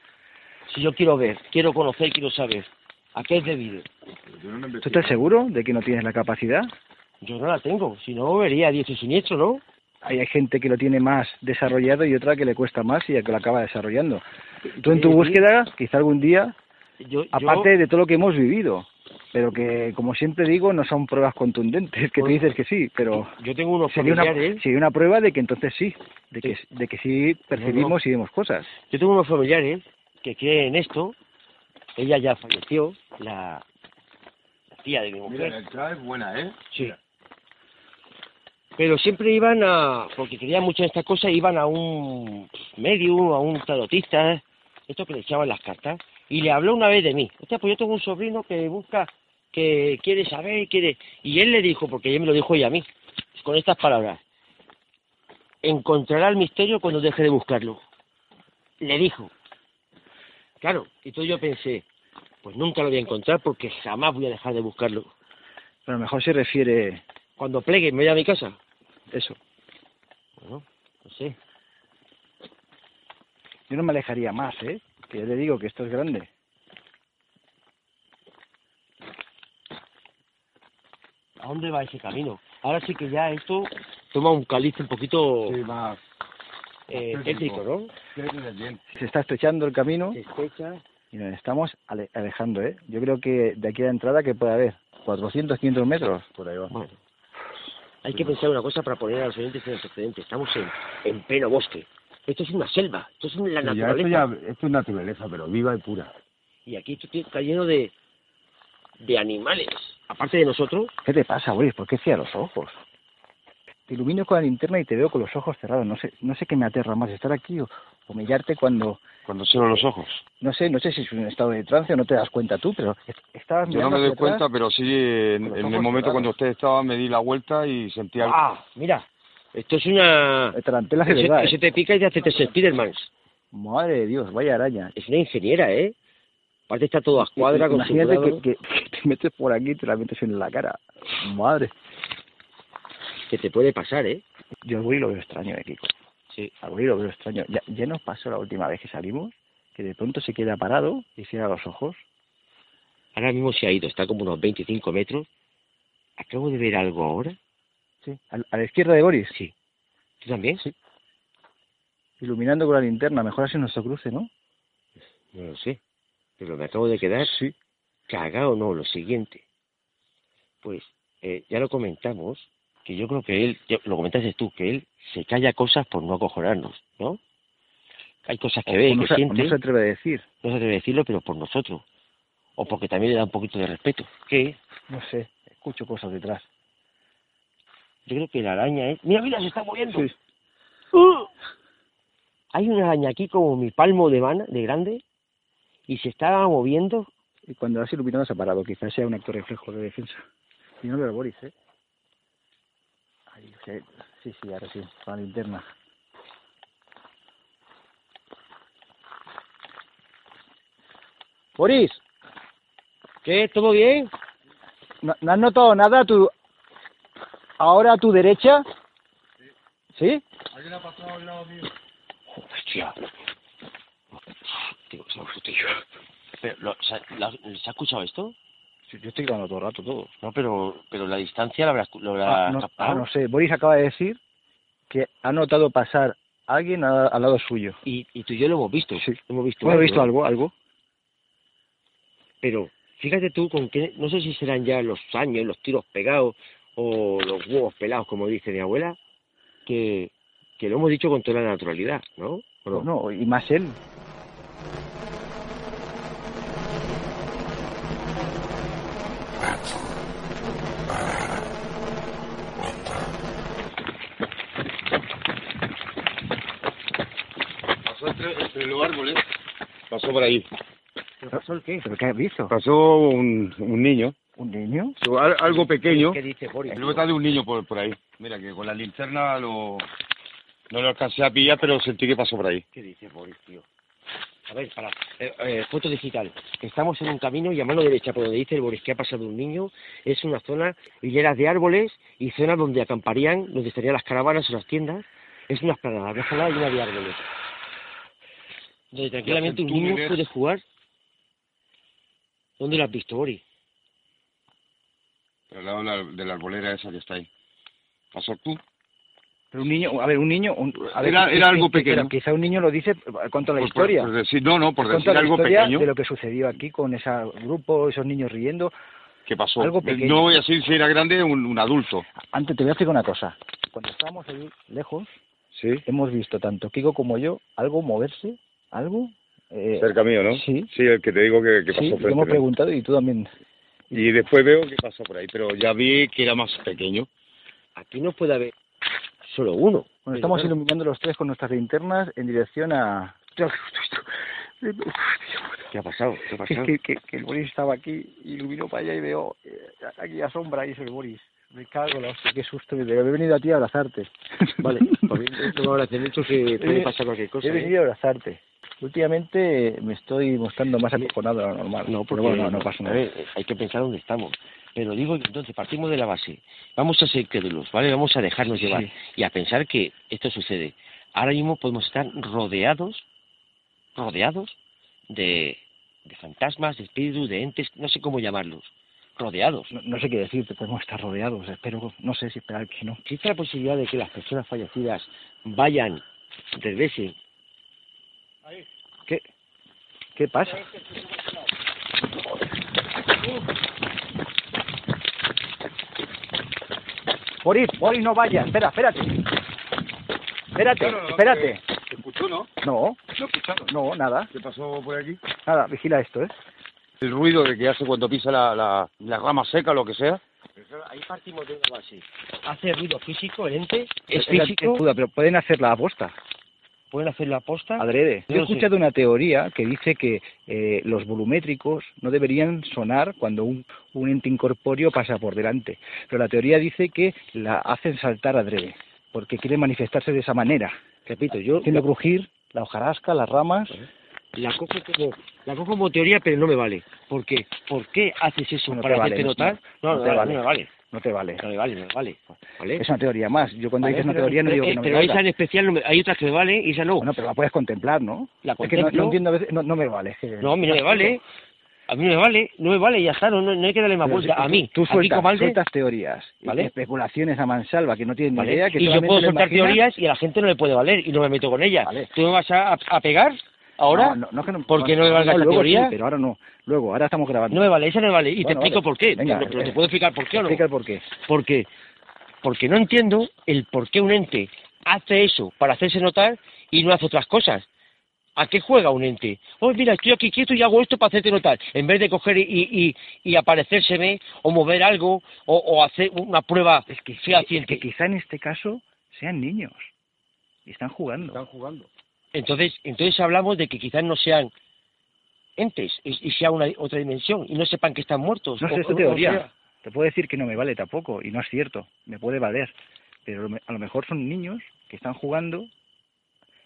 Si yo quiero ver, quiero conocer, quiero saber, ¿a qué es debido? ¿Tú estás seguro de que no tienes la capacidad? Yo no la tengo, si no vería a diestro y siniestro, ¿no? Hay gente que lo tiene más desarrollado y otra que le cuesta más y que lo acaba desarrollando. Tú en tu búsqueda, quizá algún día, yo, aparte yo... de todo lo que hemos vivido, pero que, como siempre digo, no son pruebas contundentes, que Bueno, tú dices que sí, pero yo tengo unos sería familiares... una, sería una prueba de que entonces sí, de que, Sí. de que sí percibimos No, no. y vemos cosas. Yo tengo unos familiares que creen en esto, ella ya falleció, la, la tía de mi mujer. Mira, la entrada es buena, ¿eh? Sí. Pero siempre iban a, porque creían mucho en estas cosas, iban a un medium, a un tarotista, esto que le echaban las cartas, y le habló una vez de mí. Hostia, pues yo tengo un sobrino que busca, que quiere saber, quiere... Y él le dijo, porque ella me lo dijo ella a mí, con estas palabras, encontrará el misterio cuando deje de buscarlo. Le dijo. Claro, y entonces yo pensé, pues nunca lo voy a encontrar porque jamás voy a dejar de buscarlo. Pero a lo mejor se refiere... Cuando plegue, me voy a mi casa. Eso. Bueno, no sé. Yo no me alejaría más, ¿eh? Que yo le digo que esto es grande. ¿A dónde va ese camino? Ahora sí que ya esto toma un caliz un poquito Sí, más... eh, tétrico, ¿no? Se está estrechando el camino Se estrecha. y nos estamos ale- alejando, ¿eh? Yo creo que de aquí a la entrada, que puede haber? ¿cuatrocientos, quinientos metros? Por ahí va. Bueno, hay que pensar una cosa para poner a los oyentes en antecedentes. Estamos en, en pleno bosque. Esto es una selva, esto es la Sí, ya, naturaleza. esto, ya, esto es naturaleza, pero viva y pura. Y aquí esto está lleno de, de animales. Aparte de nosotros, ¿Qué te pasa, Boris? ¿Por qué cierras los ojos? Te ilumino con la linterna y te veo con los ojos cerrados. No sé, no sé qué me aterra más, estar aquí o, o mirarte cuando... Cuando cierro los ojos. No sé, no sé si es un estado de trance o no te das cuenta tú, pero est- estabas Yo no mirando me doy hacia atrás. cuenta, pero sí, en, con los en ojos el momento cerrados. cuando usted estaba, me di la vuelta y sentí algo. ¡ah! Mira, esto es una... Me tarantelas de Ese, verdad, ese ¿eh? te pica y te hace tres Spiderman. Madre de Dios, vaya araña. Es una ingeniera, ¿eh? Aparte está todo a escuadra con su Imagínate grado, que, que, que te metes por aquí y te la metes en la cara. Madre. que te puede pasar, ¿eh? Yo al Boris lo veo extraño, eh, Kiko. Sí. Al Boris lo veo extraño. Ya, ya nos pasó la última vez que salimos, que de pronto se queda parado y cierra los ojos. Ahora mismo se ha ido, está como unos veinticinco metros. Acabo de ver algo ahora. Sí. ¿A, a la izquierda de Boris? Sí. ¿Tú también? Sí. Iluminando con la linterna, mejor así nuestro cruce, ¿no? No lo sé. Pero me acabo de quedar Sí. cagado, no, lo siguiente. Pues eh, ya lo comentamos, que yo creo que él, yo- lo comentaste tú, que él se calla cosas por no acojonarnos, ¿no? Hay cosas que O- ve, o no que se, o siente, no se atreve a decir. no se atreve a decirlo, pero por nosotros. O porque también le da un poquito de respeto. ¿Qué? No sé, escucho cosas detrás. Yo creo que la araña es... ¡Mira, mira, se está moviendo! Sí. ¡Uh! Hay una araña aquí como mi palmo de mano, de grande, y se está moviendo. Y cuando has iluminado se ha parado, quizás sea un acto reflejo de defensa. Y no veo a Boris, ¿eh? Ay, sí, sí, sí, ahora sí, con la linterna. Boris, ¿Qué? ¿Todo bien? ¿no, no has notado nada? Tu, ahora a tu derecha. ¿Sí? ¿Alguien ha pasado al lado mío? Hostia. Tío, se me asustó yo. Pero, lo, ¿se, la, ¿se ha escuchado esto? Sí, yo estoy grabando todo el rato, todo. No, pero, pero la distancia la habrá, lo habrá Ah, no, captado. ah, no sé, Boris acaba de decir que ha notado pasar a alguien a- al lado suyo. Y, y tú y yo lo hemos visto. Sí. Hemos visto, Bueno, he visto algo, algo. Pero fíjate tú con qué, no sé si serán ya los años, los tiros pegados o los huevos pelados, como dice mi abuela, que, que lo hemos dicho con toda la naturalidad, ¿no? ¿O no? No, y más él. Pasó entre, entre los árboles. Pasó por ahí. ¿Pero pasó el qué? ¿Pero qué has visto? Pasó un, un niño. ¿Un niño? Al- Algo pequeño. ¿Qué dice Boris? El silueta de un niño por, por ahí. Mira que con la linterna lo, no lo alcancé a pillar, pero sentí que pasó por ahí. ¿Qué dice Boris, tío? A ver, para, eh, eh, foto digital. Estamos en un camino y a mano derecha, por donde dice el Boris que ha pasado un niño, es una zona, hileras de árboles y zonas donde acamparían, donde estarían las caravanas o las tiendas. Es una esplanada, una esplanada y una de árboles. Donde tranquilamente un niño puede jugar. ¿Dónde lo has visto, Boris? Al lado de la, de la arbolera esa que está ahí. ¿Pasó tú? Pero un niño, a ver, un niño... Un, a ver, Era- ¿qué- era qué- algo qué- pequeño. pero quizá un niño lo dice cuanto a la Por- historia. Por, por decir, no, no, por Cuenta decir la algo historia pequeño. de lo que sucedió aquí con ese grupo, esos niños riendo. ¿Qué pasó? Algo pequeño. No voy a decir si era grande un, un adulto. Antes te voy a decir una cosa. Cuando estábamos ahí lejos, Sí. hemos visto tanto Kiko como yo algo moverse, algo. Eh, Cerca mío, ¿no? Sí. Sí, el que te digo que, que pasó sí, frente te hemos a mí. preguntado y tú también. Y después veo que pasó por ahí, pero ya vi que era más pequeño. Aquí no puede haber solo uno. Bueno, estamos iluminando los tres con nuestras linternas en dirección a... ¿Qué ha pasado? ¿Qué ha pasado? Que, que, que el Boris estaba aquí, iluminó para allá y veo eh, aquí a sombra y es el Boris. Me cago en la hostia, qué susto. Me he venido a ti a abrazarte. Vale, por mí no me abraces mucho que puede pasar cualquier cosa. He venido a abrazarte. Últimamente me estoy mostrando más acojonado de lo normal. No, porque Pero bueno, no, no pasa a nada. ver, hay que pensar dónde estamos. Pero digo, entonces, partimos de la base. Vamos a ser crédulos, ¿vale? Vamos a dejarnos llevar Sí. y a pensar que esto sucede. Ahora mismo podemos estar rodeados, rodeados de, de fantasmas, de espíritus, de entes, no sé cómo llamarlos. Rodeados. No, no sé qué decirte, podemos estar rodeados. Espero, no sé si esperar que no. ¿Existe la posibilidad de que las personas fallecidas vayan, regresen? ¿Qué, qué pasa? Boris, Boris, no vayas. Espera, espérate. Espérate, No, no, no, espérate. ¿Se escuchó, no? No, ¿No escucharon? no, nada. ¿Qué pasó por aquí? Nada, vigila esto, ¿eh? El ruido de que hace cuando pisa la, la, la rama seca o lo que sea. Ahí partimos de una base. Hace ruido físico, el ente, es Es la- físico, es duda, pero pueden hacer la aposta. pueden hacer la posta. Adrede. Yo he No sé. escuchado una teoría que dice que eh, los volumétricos no deberían sonar cuando un, un ente incorpóreo pasa por delante. Pero la teoría dice que la hacen saltar adrede, porque quieren manifestarse de esa manera. Repito, yo Haciendo crujir la hojarasca, las ramas. la cojo como la cojo como teoría, pero no me vale. ¿Por qué? ¿Por qué haces eso No te para vale, hacerte no, notar? no, No, no no, te no, vale. no me vale. No te vale. No me vale, no me vale. ¿Vale? Es una teoría más. Yo cuando Vale, dices una pero- teoría no pero, digo que eh, no me pero valga. esa en especial, no me- hay otras que me vale y esa no. Bueno, pero la puedes contemplar, ¿no? La Es que no, contemplo. no entiendo a veces, no, no me vale. No, a mí no me vale. A mí no me vale, no me vale, ya está, no, no, no hay que darle más Pero vuelta. si- A mí, tú aquí sueltas, Comalde, sueltas teorías, ¿vale? y especulaciones a mansalva que no tienen ¿vale? ni idea, que y yo solamente puedo lo soltar imaginan. teorías y a la gente no le puede valer y no me meto con ella. Vale. ¿Tú me vas a, a pegar ahora? No, no, no, que no, ¿Por qué no me valga esa luego teoría? sí, pero ahora no. Luego, ahora estamos grabando. No me vale, esa no me vale. Y te Bueno, explico vale. por qué. Venga, pero, pero eh, te puedo explicar por qué o no. Explica el por qué. Porque, porque no entiendo el por qué un ente hace eso para hacerse notar y no hace otras cosas. ¿A qué juega un ente? Oh, mira, estoy aquí quieto y hago esto para hacerte notar. En vez de coger y, y, y aparecérseme o mover algo o, o hacer una prueba Es que, fehaciente. que quizá en este caso sean niños y están jugando. Están jugando. Entonces, entonces hablamos de que quizás no sean entes y, y sea una otra dimensión y no sepan que están muertos. No sé, O- es tu o- o teoría. sea, Te puedo decir que no me vale tampoco, y no es cierto. Me puede valer. Pero a lo mejor son niños que están jugando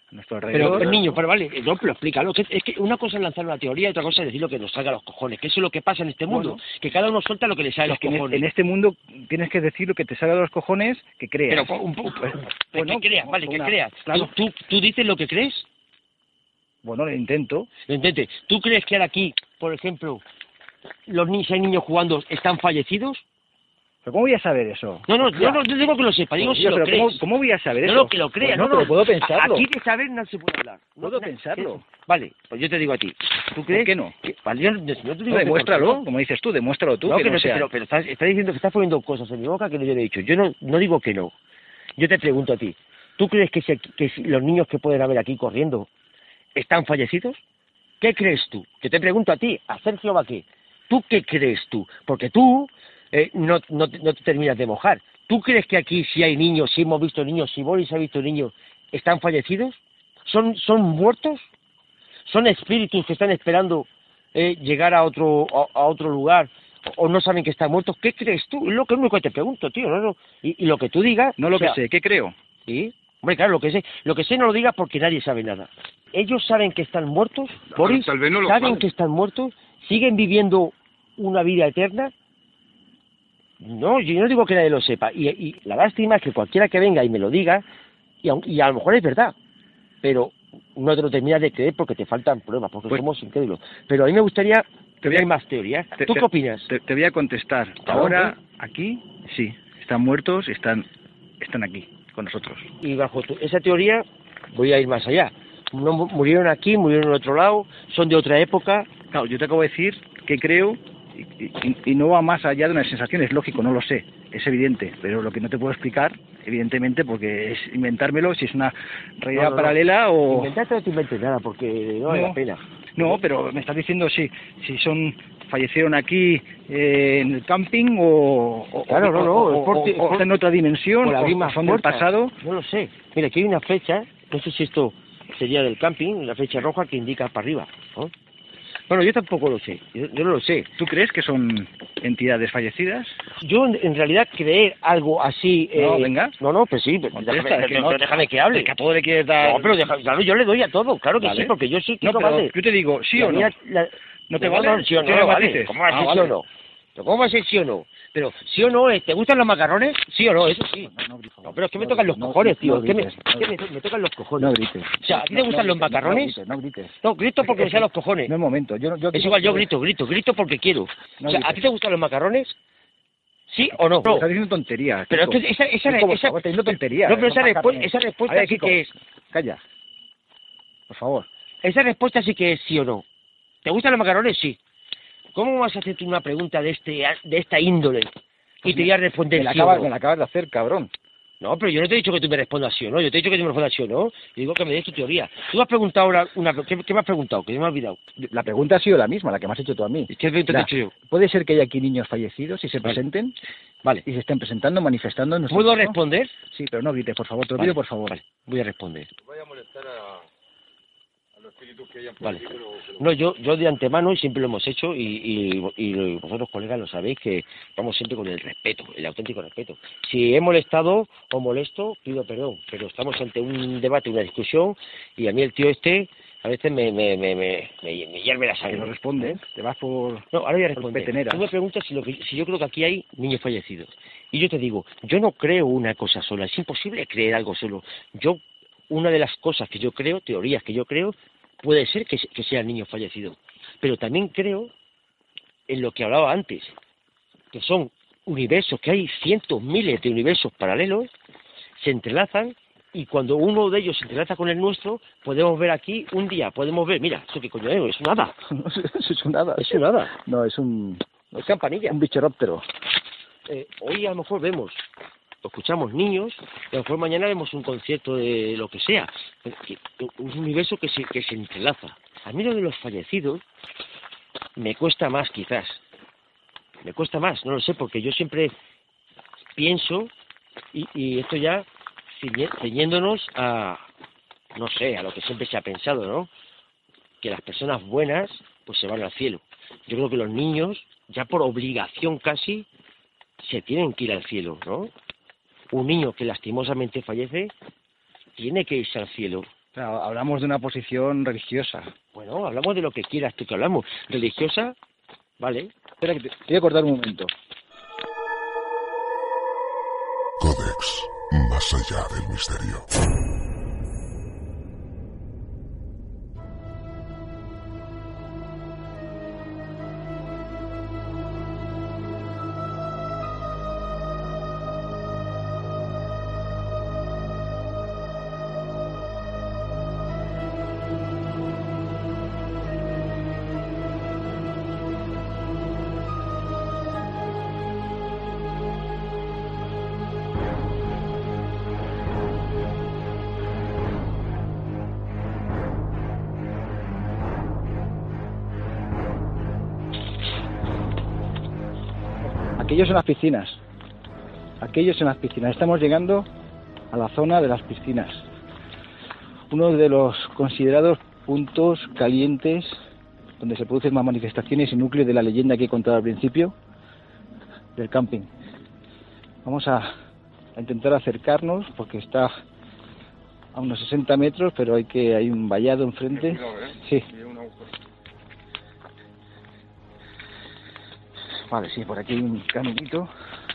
a nuestro alrededor. Pero el niño, pero vale, no, pero explícalo. Que, es que una cosa es lanzar una teoría y otra cosa es decir lo que nos salga a los cojones. Que eso es lo que pasa en este mundo. Bueno, que cada uno suelta lo que le sale a los que cojones. En este mundo tienes que decir lo que te salga de los cojones, que creas. Pero un poco, Pues, bueno, bueno, que creas, vale, que una- creas. claro. ¿Tú, tú, ¿Tú dices lo que crees? Bueno, lo intento. Lo intentes. ¿Tú crees que ahora aquí, por ejemplo, los niños, hay niños jugando, están fallecidos? ¿Pero cómo voy a saber eso? No, no, Ya. no, no digo que lo sepa, digo Pues si yo, lo pero crees. ¿cómo, ¿Cómo voy a saber No, eso? no, que lo creas. Pues no, no, pero no. puedo pensarlo. Aquí de saber no se puede hablar. No, Puedo no, pensarlo. Vale, pues yo te digo a ti. ¿Tú crees? ¿Por qué no? Que, vale, yo no, no te digo No, que demuéstralo, por qué no. como dices tú, demuéstralo tú. No, que que no no sé, sea- pero, pero estás, estás diciendo que estás poniendo cosas en mi boca que no yo le he dicho. Yo no, no digo que no. Yo te pregunto a ti. ¿Tú crees que, si, que si los niños que pueden haber aquí corriendo están fallecidos? ¿Qué crees tú? Que te pregunto a ti, a Sergio Baqué. ¿Tú qué crees tú? Porque tú eh, no, no, te- no te terminas de mojar. ¿Tú crees que aquí si hay niños, si hemos visto niños, si Boris ha visto niños, están fallecidos? ¿Son, son muertos? ¿Son espíritus que están esperando eh, llegar a otro a, a otro lugar o no saben que están muertos? ¿Qué crees tú? Es lo que único que te pregunto, tío. No, no. Y, y lo que tú digas... No lo o sea, que sé, ¿qué creo? ¿sí? Hombre, claro, lo que sé. Lo que sé no lo digas porque nadie sabe nada. ¿Ellos saben que están muertos, Boris? tal vez no lo ¿Saben saben. que están muertos? ¿Siguen viviendo una vida eterna? No, yo no digo que nadie lo sepa. Y, y la lástima es que cualquiera que venga y me lo diga, y, aun- y a lo mejor es verdad, pero no te lo terminas de creer porque te faltan pruebas, porque Pues- somos incrédulos. Pero a mí me gustaría Te voy ver a- más teorías. te- ¿Tú te- qué opinas? Te, te voy a contestar. Claro, Ahora, aquí, sí, están muertos, están, están aquí, con nosotros. Y bajo tu- esa teoría voy a ir más allá. No mu- murieron aquí, murieron en otro lado, son de otra época. Claro, yo te acabo de decir que creo y, y- y no va más allá de una sensación, es lógico, no lo sé, es evidente, pero lo que no te puedo explicar, evidentemente, porque es inventármelo, si es una realidad No, no, no. paralela o... Inventarte no te inventes nada porque no vale No. la pena. No, pero me estás diciendo si, si son fallecieron aquí eh, en el camping o, o, Claro, o- no, no, o- es por- o- o es por- están en otra dimensión Por la o misma son del puerta. pasado. No lo sé. Mira, aquí hay una flecha, no sé si esto sería del camping, la flecha roja que indica para arriba, ¿no? Bueno, yo tampoco lo sé, yo, yo no lo sé. ¿Tú crees que son entidades fallecidas? Yo, en, en realidad, creer algo así... No, eh, venga. No, no, pues sí, pero Contesta, déjame, es que no- pero déjame que hable. es que a todo le quieres dar... No, pero deja- claro, yo le doy a todo, claro que Vale. sí, porque yo sí No, quiero pero vale. yo te digo, ¿sí La o no? mía- la- ¿No te no, vale? no, sí o no, ¿Tienes no vale. matices? ¿Cómo va a Ah, ser sí vale. o no? ¿Pero cómo va a ser sí o no? Pero sí o no, eh, ¿te gustan los macarrones? Sí o no, eso sí. No, pero es que me tocan los no, cojones, no, tío. no es que, me, grites, es que me, me tocan los cojones. No grites. O sea, ¿a ti te No, gustan no los grites, macarrones? No grites, no grites. No, grito porque me sean los cojones. No, un momento. Yo, yo, Es igual, yo grito, grito, grito porque quiero. No O sea, ¿a grites. ti te gustan los macarrones? ¿Sí o no? Estás diciendo tonterías. Pero es Kiko. que esa, esa, Kiko, por esa, favor, estás diciendo tonterías. No, pero esa, Son respu- macarrones. esa respuesta A ver, sí Kiko, que es... Calla. Por favor. Esa respuesta sí que es sí o no. ¿Te gustan los macarrones? Sí. ¿Cómo vas a hacerte una pregunta de este de esta índole? Y te voy a responder Me la, sí o acabas, no. me la acabas de hacer, cabrón. No, pero yo no te he dicho que tú me respondas sí o no. Yo te he dicho que tú me respondas sí o no. Y digo que me des tu teoría. Tú me has preguntado ahora una... ¿Qué, qué me has preguntado? Que yo me he olvidado. La pregunta ha sido la misma, la que me has hecho tú a mí. ¿Qué pregunta te he La- hecho yo? ¿Puede ser que haya aquí niños fallecidos y se Vale. presenten? Vale. Y se estén presentando, manifestando en nuestro ¿Puedo entorno? responder? Sí, pero no grites, por favor. Te lo Vale, pido, por favor. Vale, voy a responder. Vaya a molestar a, a los espíritus que hayan por Vale. aquí, pero- pero- No, yo, yo de antemano, y siempre lo hemos hecho, y, y, y vosotros, colegas, lo sabéis, que vamos siempre con el respeto, el auténtico respeto. Si he molestado o molesto, pido perdón, pero estamos ante un debate, una discusión, y a mí el tío este a veces me, me, me, me, me, me hierve la Que sangre. no respondes, te vas por... No, ahora voy a por responder. petenera. Tú me preguntas si, lo que, si yo creo que aquí hay niños fallecidos. Y yo te digo, yo no creo una cosa sola, es imposible creer algo solo. Yo, una de las cosas que yo creo, teorías que yo creo, puede ser que, que sean niños fallecidos. Pero también creo en lo que hablaba antes, que son universos, que hay cientos, miles de universos paralelos, se entrelazan, y cuando uno de ellos se entrelaza con el nuestro, podemos ver aquí un día, podemos ver, mira, ¿eso qué coño es? Es un hada. Eso es un hada. Es un hada. No, es un... Es campanilla. Un bichoróptero. Eh, hoy a lo mejor vemos, escuchamos niños, y a lo mejor mañana vemos un concierto de lo que sea. Un universo que se, que se entrelaza. A mí lo de los fallecidos me cuesta más, quizás. Me cuesta más, no lo sé, porque yo siempre pienso, y, y esto ya ciñe- ceñiéndonos a, no sé, a lo que siempre se ha pensado, ¿no? Que las personas buenas, pues se van al cielo. Yo creo que los niños, ya por obligación casi, se tienen que ir al cielo, ¿no? Un niño que lastimosamente fallece, tiene que irse al cielo. Claro, hablamos de una posición religiosa. Bueno, hablamos de lo que quieras tú que hablamos. Religiosa, vale. Espera, que te, te voy a cortar un momento. Codex, más allá del misterio. Aquellos son las piscinas. Aquellos son las piscinas. Estamos llegando a la zona de las piscinas. Uno de los considerados puntos calientes donde se producen más manifestaciones y núcleo de la leyenda que he contado al principio del camping. Vamos a, a intentar acercarnos porque está a unos sesenta metros, pero hay que hay un vallado enfrente. Sí. Vale, sí, por aquí hay un caminito.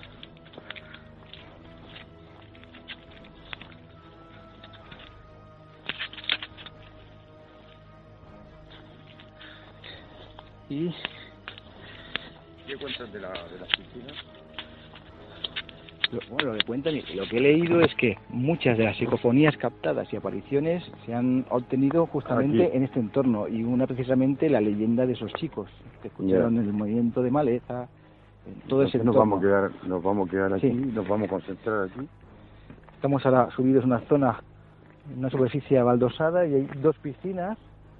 Y... ¿Qué cuentas de la, de las piscinas? Lo, bueno, lo que cuentan y lo que he leído es que muchas de las psicofonías captadas y apariciones se han obtenido justamente aquí, en este entorno, y una precisamente la leyenda de esos chicos que escucharon yeah. el movimiento de maleza, en todo Entonces ese nos entorno. Vamos a quedar, nos vamos a quedar aquí, sí. nos vamos a concentrar aquí. Estamos ahora subidos en una zona, en una superficie abaldosada, y hay dos piscinas.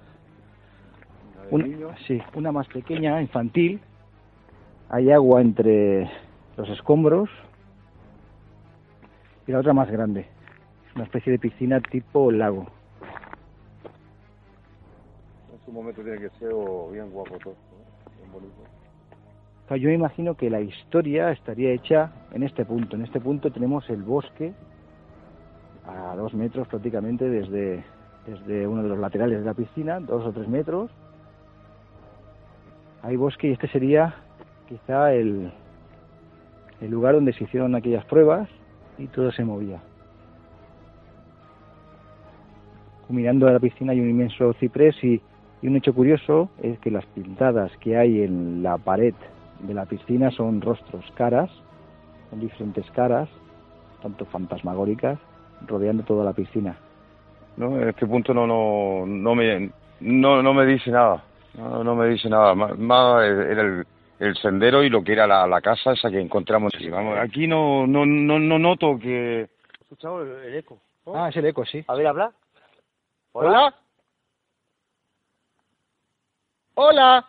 Una, sí, una más pequeña, infantil. Hay agua entre los escombros. Y la otra más grande, una especie de piscina tipo lago. En su momento tiene que ser bien guapo todo, ¿no? Bien bonito. O sea, yo me imagino que la historia estaría hecha en este punto. En este punto tenemos el bosque a dos metros prácticamente desde, desde uno de los laterales de la piscina, dos o tres metros. Hay bosque y este sería quizá el, el lugar donde se hicieron aquellas pruebas. Y todo se movía. Mirando a la piscina hay un inmenso ciprés y, y un hecho curioso es que las pintadas que hay en la pared de la piscina son rostros, caras, son diferentes caras, tanto fantasmagóricas, rodeando toda la piscina. No, en este punto no no no me no no me dice nada, no, no me dice nada. Más, más era el el sendero y lo que era la, la casa esa que encontramos. Sí, vamos, aquí no no no no noto que... ¿He escuchado el, el eco? ¿No? Ah, es el eco, sí. A ver, habla. Hola. Hola. Hola.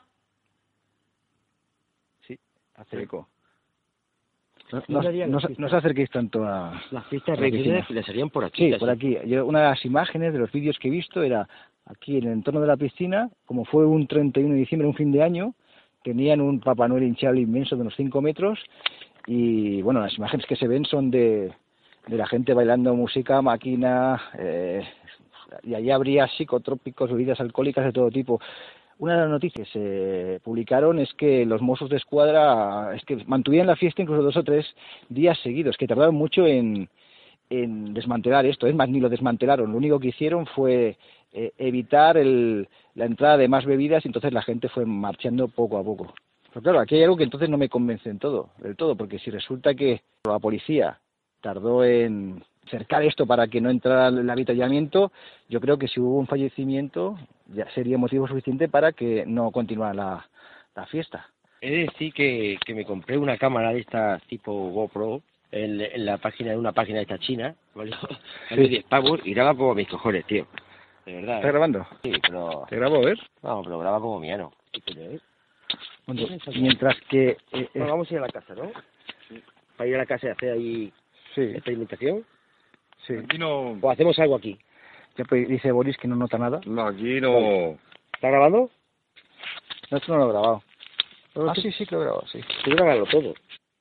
Sí, hace eco. No, no, no, no os acerquéis tanto a... Las pistas religiosas que les harían por aquí. Sí, casi. por aquí. Yo, una de las imágenes de los vídeos que he visto era aquí en el entorno de la piscina, como fue un treinta y uno de diciembre, un fin de año. Tenían un Papá Noel hinchable inmenso de unos cinco metros y, bueno, las imágenes que se ven son de, de la gente bailando música, máquina, eh, y allí habría psicotrópicos, bebidas alcohólicas de todo tipo. Una de las noticias que se publicaron es que los Mossos de Escuadra es que mantuvieron la fiesta incluso dos o tres días seguidos, que tardaron mucho en, en desmantelar esto. Es más, ni lo desmantelaron, lo único que hicieron fue eh, evitar el... la entrada de más bebidas y entonces la gente fue marchando poco a poco. Pero claro, aquí hay algo que entonces no me convence en todo, del todo, porque si resulta que la policía tardó en cercar esto para que no entrara el avituallamiento, yo creo que si hubo un fallecimiento ya sería motivo suficiente para que no continuara la, la fiesta. He de decir que, que me compré una cámara de esta tipo GoPro en, en la página de una página de esta china, ¿vale? Sí. diez pavos y graba como mis cojones, tío. De verdad. ¿Estás ¿eh? grabando? Sí, pero... ¿Te grabo, a ver? No, pero graba como miano. Bueno, mientras que... Eh, eh... Bueno, vamos a ir a la casa, ¿no? Sí. Para ir a la casa y hacer ahí sí. experimentación. Sí. Aquí no... O hacemos algo aquí. Ya pues, dice Boris que no nota nada. No, aquí no... Vale. ¿Está grabando? No, esto no lo he grabado. ¿No? Ah, sí, sí que lo he grabado, sí. Sí, grabarlo todo.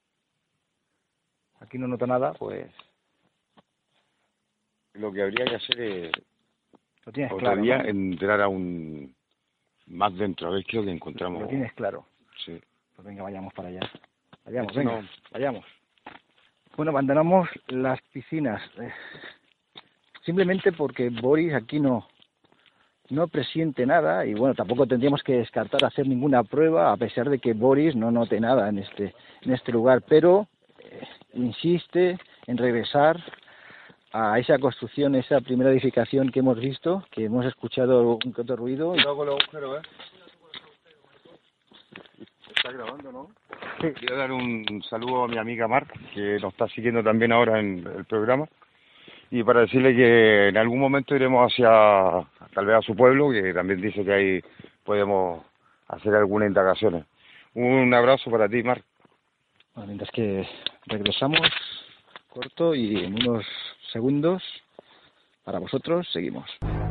Aquí no nota nada, pues... Lo que habría que hacer es Lo tienes otro claro, día ¿no? entrar a un... más dentro, a ver qué es lo que encontramos. Lo tienes claro. Sí. Pues venga, vayamos para allá. Vayamos, Esto venga, no- vayamos. Bueno, abandonamos las piscinas. eh, simplemente porque Boris aquí no, no presiente nada y bueno, tampoco tendríamos que descartar hacer ninguna prueba a pesar de que Boris no note nada en este, en este lugar, pero eh, insiste en regresar a esa construcción, esa primera edificación que hemos visto, que hemos escuchado un que otro ruido. Cuidado con el agujero, ¿eh? Está grabando, ¿no? Sí. Quiero dar un saludo a mi amiga Mar, que nos está siguiendo también ahora en el programa, y para decirle que en algún momento iremos hacia, tal vez a su pueblo, que también dice que ahí podemos hacer algunas indagaciones. Un abrazo para ti, Mar. Bueno, mientras que regresamos, corto, y en unos segundos, para vosotros, seguimos.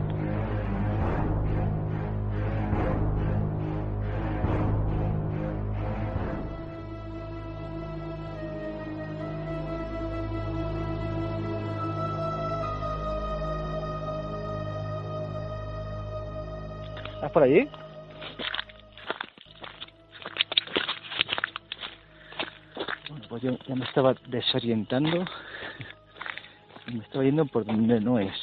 ¿Estás por allí? Bueno, pues yo ya me estaba desorientando y me estaba yendo por donde no es.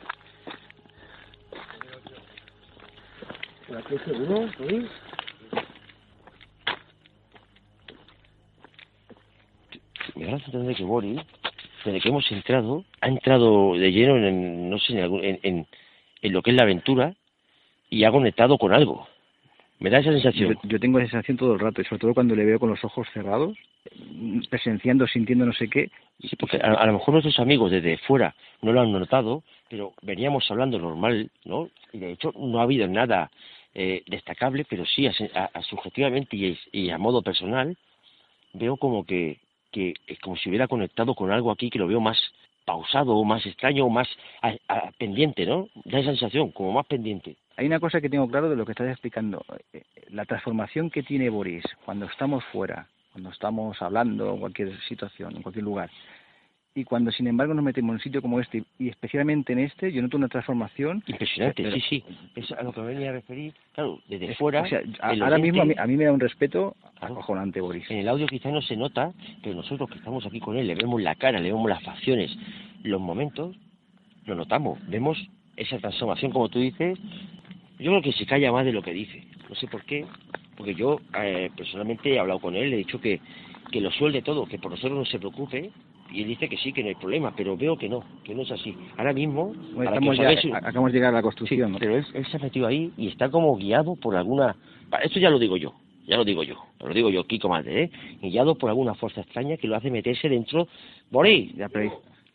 ¿Por aquí seguro, Luis? Me da la sensación de que Boris, desde que hemos entrado, ha entrado de lleno en, no sé, en, algún- en, en, en lo que es la aventura y ha conectado con algo. Me da esa sensación. Yo, yo tengo esa sensación todo el rato, y sobre todo cuando le veo con los ojos cerrados, presenciando, sintiendo no sé qué. Sí, porque a, a lo mejor nuestros amigos desde fuera no lo han notado, pero veníamos hablando normal, ¿no? Y de hecho no ha habido nada eh, destacable, pero sí, a, a, a subjetivamente y, y a modo personal, veo como que, que es como si hubiera conectado con algo aquí que lo veo más pausado, más extraño, más a, a, pendiente, ¿no? Da esa sensación, como más pendiente. Hay una cosa que tengo claro de lo que estás explicando. La transformación que tiene Boris cuando estamos fuera, cuando estamos hablando en cualquier situación, en cualquier lugar, y cuando sin embargo nos metemos en un sitio como este, y especialmente en este, yo noto una transformación impresionante. Pero, sí, sí, es a lo que me venía a referir, claro, desde es, fuera. O sea, ahora mismo a mí, a mí me da un respeto acojonante, Boris. En el audio quizá no se nota, pero nosotros que estamos aquí con él, le vemos la cara, le vemos las facciones, los momentos, lo notamos, vemos esa transformación, como tú dices. Yo creo que se calla más de lo que dice, no sé por qué, porque yo eh, personalmente he hablado con él, le he dicho que, que lo suelde todo, que por nosotros no se preocupe, y él dice que sí, que no hay problema, pero veo que no, que no es así. Ahora mismo, bueno, estamos ya, hagáis, acabamos de llegar a la construcción, sí, ¿no? Pero él, él se ha metido ahí y está como guiado por alguna... Esto ya lo digo yo, ya lo digo yo, lo digo yo, Kiko Madre, ¿eh? Guiado por alguna fuerza extraña que lo hace meterse dentro... Boris, ya, pero...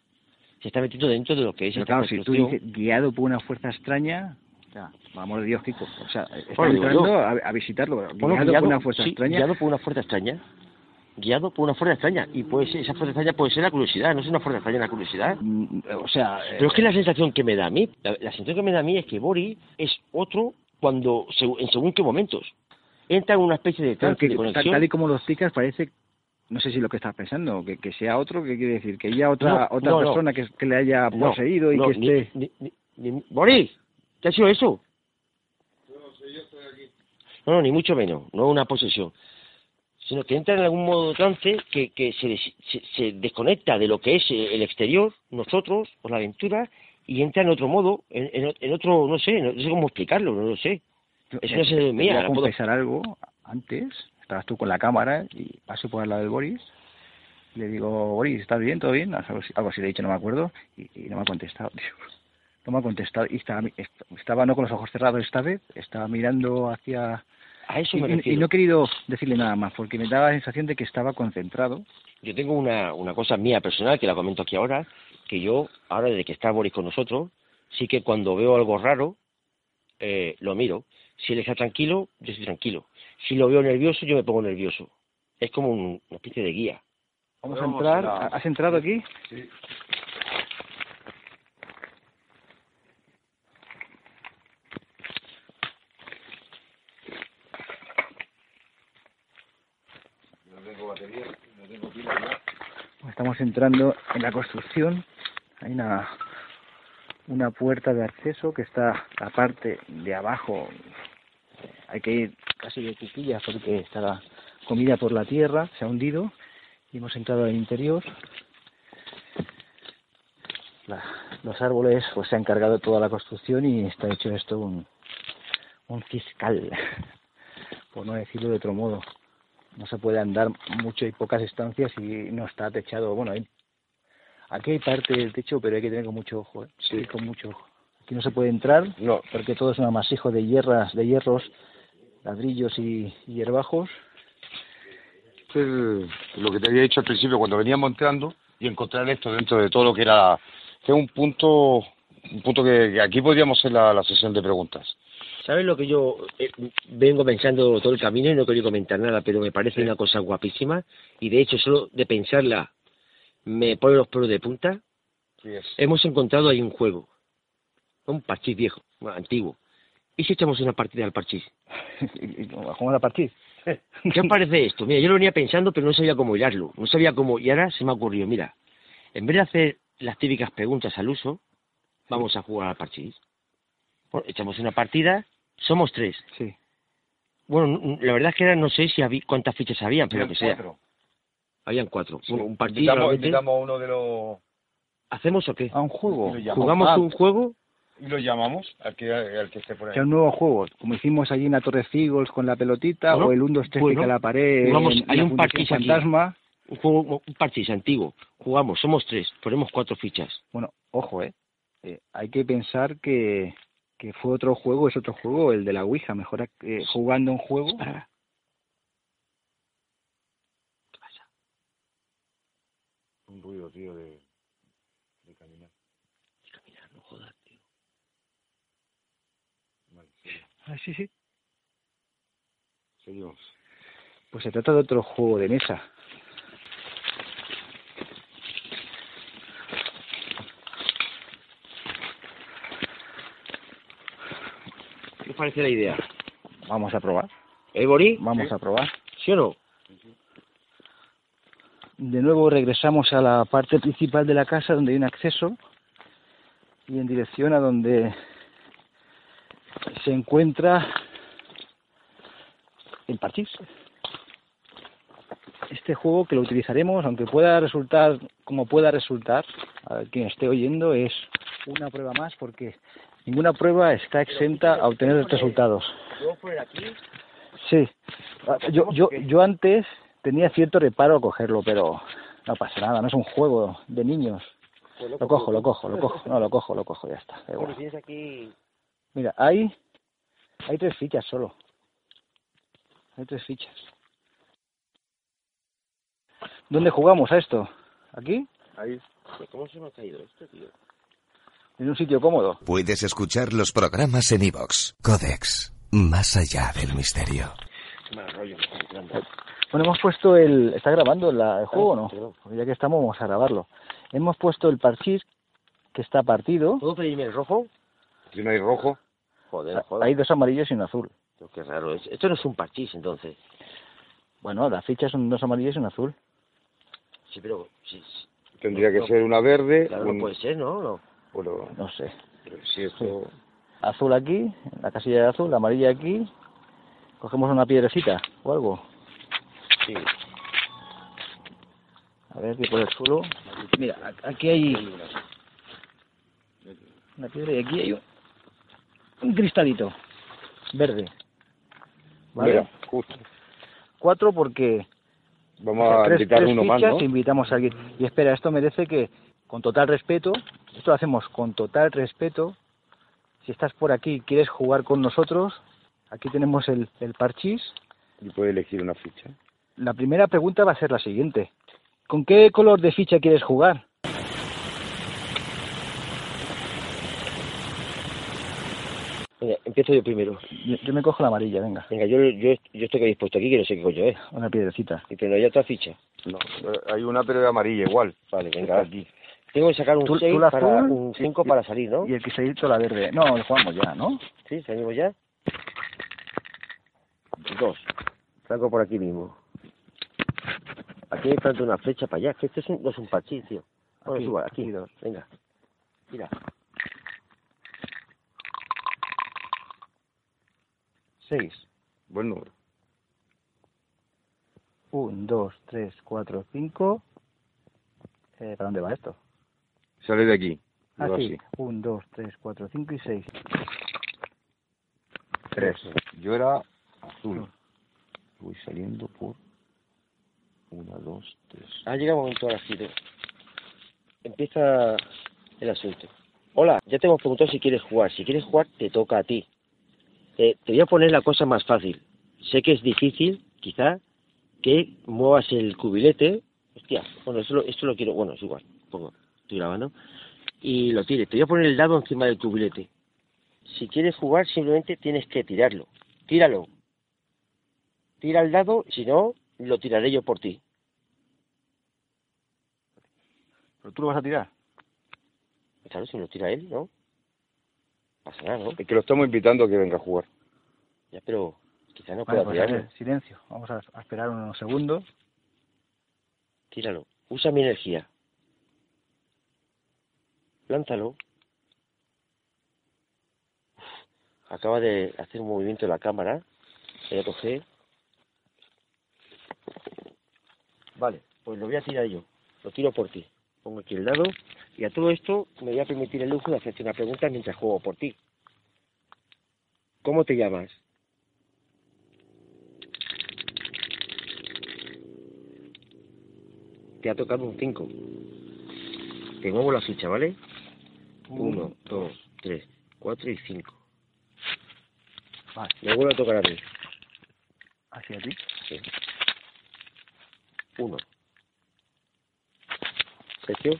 se está metiendo dentro de lo que es pero esta claro, si tú dices guiado por una fuerza extraña... O sea, por amor de Dios, Kiko, o sea, está bueno, entrando a, a visitarlo, guiado, bueno, guiado por una fuerza sí, extraña. Guiado por una fuerza extraña, guiado por una fuerza extraña, y puede ser, esa fuerza extraña puede ser la curiosidad, no es una fuerza extraña la curiosidad. Mm, o sea... Pero eh, es que la sensación que me da a mí, la, la sensación que me da a mí es que Boris es otro cuando, en según qué momentos, entra en una especie de trance, de conexión. Tal, tal y como lo explicas, parece... No sé si lo que estás pensando, que, que sea otro, ¿qué quiere decir? Que haya otra no, otra no, persona no. Que, que le haya poseído no, y no, que esté... Ni, ni, ni, ni, ¡Boris! ¿Qué ha sido eso? No sé, yo estoy aquí. No, no, ni mucho menos, no una posesión, sino que entra en algún modo de trance que, que se, se, se desconecta de lo que es el exterior, nosotros, por la aventura, y entra en otro modo, en, en, en otro, no sé, no sé cómo explicarlo, no lo sé. Es una sensación mía. Voy a confesar puedo... algo antes, estabas tú con la cámara y paso por al lado del Boris, y le digo, Boris, ¿estás bien? ¿Todo bien? Algo así, algo así le he dicho, no me acuerdo, y, y no me ha contestado, tío. No me ha contestado, y estaba, estaba no con los ojos cerrados esta vez, estaba mirando hacia... A eso me y, refiero. Y no he querido decirle nada más, porque me daba la sensación de que estaba concentrado. Yo tengo una, una cosa mía personal, que la comento aquí ahora, que yo, ahora desde que está Boris con nosotros, sí que cuando veo algo raro, eh, lo miro. Si él está tranquilo, yo estoy tranquilo. Si lo veo nervioso, yo me pongo nervioso. Es como un, una especie de guía. Vamos a entrar. A... ¿Has entrado aquí? Sí. Estamos entrando en la construcción. Hay una, una puerta de acceso que está la parte de abajo. Hay que ir casi de cuquillas porque está la comida por la tierra, se ha hundido y hemos entrado al interior. La, los árboles pues se han cargado toda la construcción y está hecho esto un, un fiscal, por no decirlo de otro modo. No se puede andar mucho, hay pocas estancias y no está techado. Bueno, hay, aquí hay parte del techo, pero hay que tener con mucho ojo, ¿eh? Sí, con mucho ojo. Aquí no se puede entrar, no, porque todo es un amasijo de hierras, de hierros, ladrillos y, y hierbajos. Es lo que te había dicho al principio, cuando veníamos entrando y encontrar esto dentro de todo lo que era, que es un punto, un punto que, que aquí podríamos hacer la, la sesión de preguntas. ¿Sabes lo que yo eh, vengo pensando todo el camino y no quería comentar nada, pero me parece sí. una cosa guapísima y de hecho solo de pensarla me pone los pelos de punta? Sí es. Hemos encontrado ahí un juego, un parchís viejo, bueno, antiguo. ¿Y si echamos una partida al parchís? ¿Jugamos a parchís? ¿Qué os parece esto? Mira, yo lo venía pensando, pero no sabía cómo hillarlo. No sabía cómo, y ahora se me ha ocurrido, mira, en vez de hacer las típicas preguntas al uso, vamos a jugar al parchís. Bueno, echamos una partida, somos tres. Sí. Bueno, la verdad es que ahora no sé si había, cuántas fichas habían, pero que sea. Cuatro. Habían cuatro. Sí. Bueno, un partido. Invitamos, invitamos a uno de los... ¿Hacemos o qué? A un juego. ¿Jugamos ah, un juego? Y lo llamamos al que, al que esté por ahí. Que un nuevo juego, como hicimos allí en la Torre Figos con la pelotita, bueno, o el uno, dos, tres bueno, pica la pared, jugamos, en, hay en un parchís fantasma. Un juego, un parchís antiguo. Jugamos, somos tres, ponemos cuatro fichas. Bueno, ojo, eh. eh hay que pensar que, que fue otro juego, es otro juego, el de la Ouija. Mejor eh, jugando un juego. Espera. ¿Qué pasa? Un ruido, tío, de, de caminar. De caminar, no jodas, tío. Vale, sí. Ah, sí, sí. Seguimos. Pues se trata de otro juego de mesa. ¿Qué os parece la idea? Vamos a probar. ¿Eh, Borí? Vamos ¿Sí? a probar. ¿Sí o no? De nuevo regresamos a la parte principal de la casa donde hay un acceso y en dirección a donde se encuentra el parchís. Este juego que lo utilizaremos, aunque pueda resultar como pueda resultar, a quien esté oyendo, es una prueba más porque ninguna prueba está exenta a obtener los resultados. ¿Puedo poner aquí? Sí. Yo, yo, yo antes tenía cierto reparo a cogerlo, pero no pasa nada, no es un juego de niños. Pues lo, lo cojo, lo cojo, lo cojo, no, lo cojo, lo cojo, ya está. Pero bueno. Tienes aquí... Mira, hay, hay tres fichas solo. Hay tres fichas. ¿Dónde jugamos a esto? ¿Aquí? Ahí. ¿Cómo se me ha caído esto, tío? En un sitio cómodo. Puedes escuchar los programas en iVoox. Codex, más allá del misterio. Mal rollo, me está entrando. Bueno, hemos puesto el... ¿Está grabando la, el juego o no? Porque ya que estamos, vamos a grabarlo. Hemos puesto el parchís que está partido. ¿Puedo pedirme el rojo? Si no hay rojo. Joder, joder. Hay dos amarillos y un azul. Pero qué raro es. Esto no es un parchís, entonces. Bueno, las fichas son dos amarillos y un azul. Sí, pero... Sí, sí. Tendría que no, ser una verde. Claro, un... no puede ser, ¿no? No, bueno, no sé. Si esto... Sí. Azul aquí, la casilla de azul, amarilla aquí. Cogemos una piedrecita o algo. Sí. A ver, que por el suelo. Mira, aquí hay una piedra y aquí hay un, un cristalito verde. ¿Vale? Mira, justo. Cuatro porque... Vamos a tres, invitar tres uno fichas, más, ¿no? Invitamos a alguien. Y espera, esto merece que, con total respeto, esto lo hacemos con total respeto. Si estás por aquí y quieres jugar con nosotros, aquí tenemos el, el parchís. Y puedes elegir una ficha. La primera pregunta va a ser la siguiente. ¿Con qué color de ficha quieres jugar? Venga, empiezo yo primero. Yo, yo me cojo la amarilla, venga. Venga, yo, yo, yo estoy dispuesto aquí, que no sé qué coño es. Una piedrecita. Y pero no hay otra ficha. No, hay una pero de amarilla igual. Vale, venga, aquí. Tengo que sacar un seis para un cinco para salir, ¿no? Y el que se ha ido la verde. No, lo jugamos ya, ¿no? Sí, salimos ya. Dos. Saco por aquí mismo. Aquí hay tanto una flecha para allá, que este es un, no es un parchís, tío. Bueno, aquí, suba, aquí. aquí dos. Venga. Mira. seis. Buen número. uno, dos, tres, cuatro, cinco. Eh, ¿Para dónde va esto? Sale de aquí. Ah, Digo sí. así. uno, dos, tres, cuatro, cinco y seis. Tres. Yo era azul. Voy saliendo por una, dos, tres. Ha llegado un momento ahora sí. de- Empieza el asunto. Hola, ya te hemos preguntado si quieres jugar. Si quieres jugar, te toca a ti. Eh, te voy a poner la cosa más fácil. Sé que es difícil, quizá, que muevas el cubilete. Hostia, bueno, esto lo, esto lo quiero... Bueno, es igual. Pongo, estoy grabando. Y lo tires. Te voy a poner el dado encima del cubilete. Si quieres jugar, simplemente tienes que tirarlo. Tíralo. Tira el dado, si no, lo tiraré yo por ti. ¿Pero tú lo vas a tirar? Claro, si me lo tira él, ¿no? Pasa nada, ¿no? Es que lo estamos invitando a que venga a jugar. Ya, pero quizá no Vale, pueda pues a tirarlo. ver, silencio. Vamos a, a esperar unos segundos. Tíralo. Usa mi energía. Lánzalo. Uf, acaba de hacer un movimiento la cámara. Voy a coger. Vale, pues lo voy a tirar yo. Lo tiro por ti. Pongo aquí el dado. Y a todo esto me voy a permitir el lujo de hacerte una pregunta mientras juego por ti. ¿Cómo te llamas? Te ha tocado un cinco. Te muevo la ficha, ¿vale? Uno, dos, tres, cuatro y cinco. Vale. Me vuelve a tocar a mí. ¿Hacia ti? Sí. Uno. Sergio.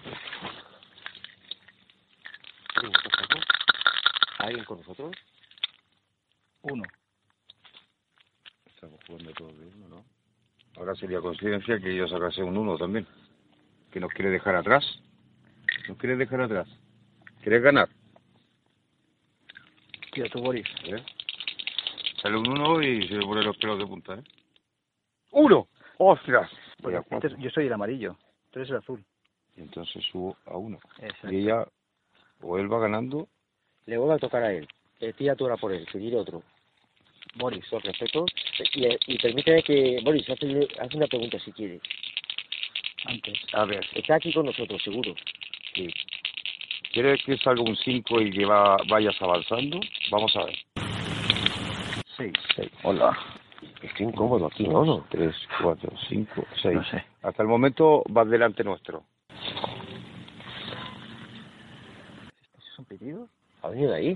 ¿Alguien con nosotros? Uno. Estamos jugando todos de uno, ¿no? Ahora sería coincidencia que yo sacase un uno también. Que nos quiere dejar atrás. Nos quiere dejar atrás. ¿Quieres ganar? Tío, tú, Boris. ¿Eh? Sale un uno y se le pone los pelos de punta, ¿eh? ¡Uno! ¡Ostras! Voy a Este cuatro. es- yo soy el amarillo. Tú eres el azul. Y entonces subo a uno. Exacto. Y ella, o él va ganando. Le vuelve a tocar a él. Eh, tira tú ahora por él, que tire otro. Boris. Con respeto. Y, y permíteme que... Boris, haz, haz una pregunta si quieres. Antes. A ver, Está aquí con nosotros, seguro. sí. ¿Quieres que salga un cinco y que va, vayas avanzando? Vamos a ver. Seis. seis. Hola. Estoy incómodo aquí, ¿no? no? tres, cuatro, cinco, seis. No sé. Hasta el momento vas delante nuestro. ¿Esos son pitidos? ¿Ha venido de ahí?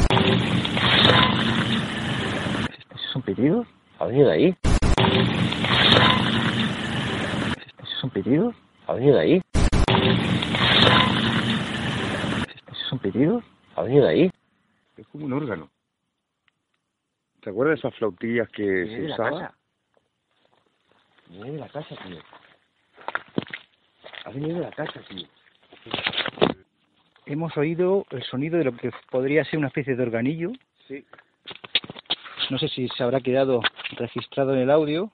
¿Esos son pitidos? ¿Ha venido de ahí? ¿Esos son pitidos? ¿Ha venido de ahí? ¿Esos son pitidos? ¿Ha venido de ahí? Es como un órgano. ¿Te acuerdas de esas flautillas que Viene se de la usaban? casa. Viene de la casa, tío. Ha venido de la casa, tío. Hemos oído el sonido de lo que podría ser una especie de organillo. Sí. No sé si se habrá quedado registrado en el audio.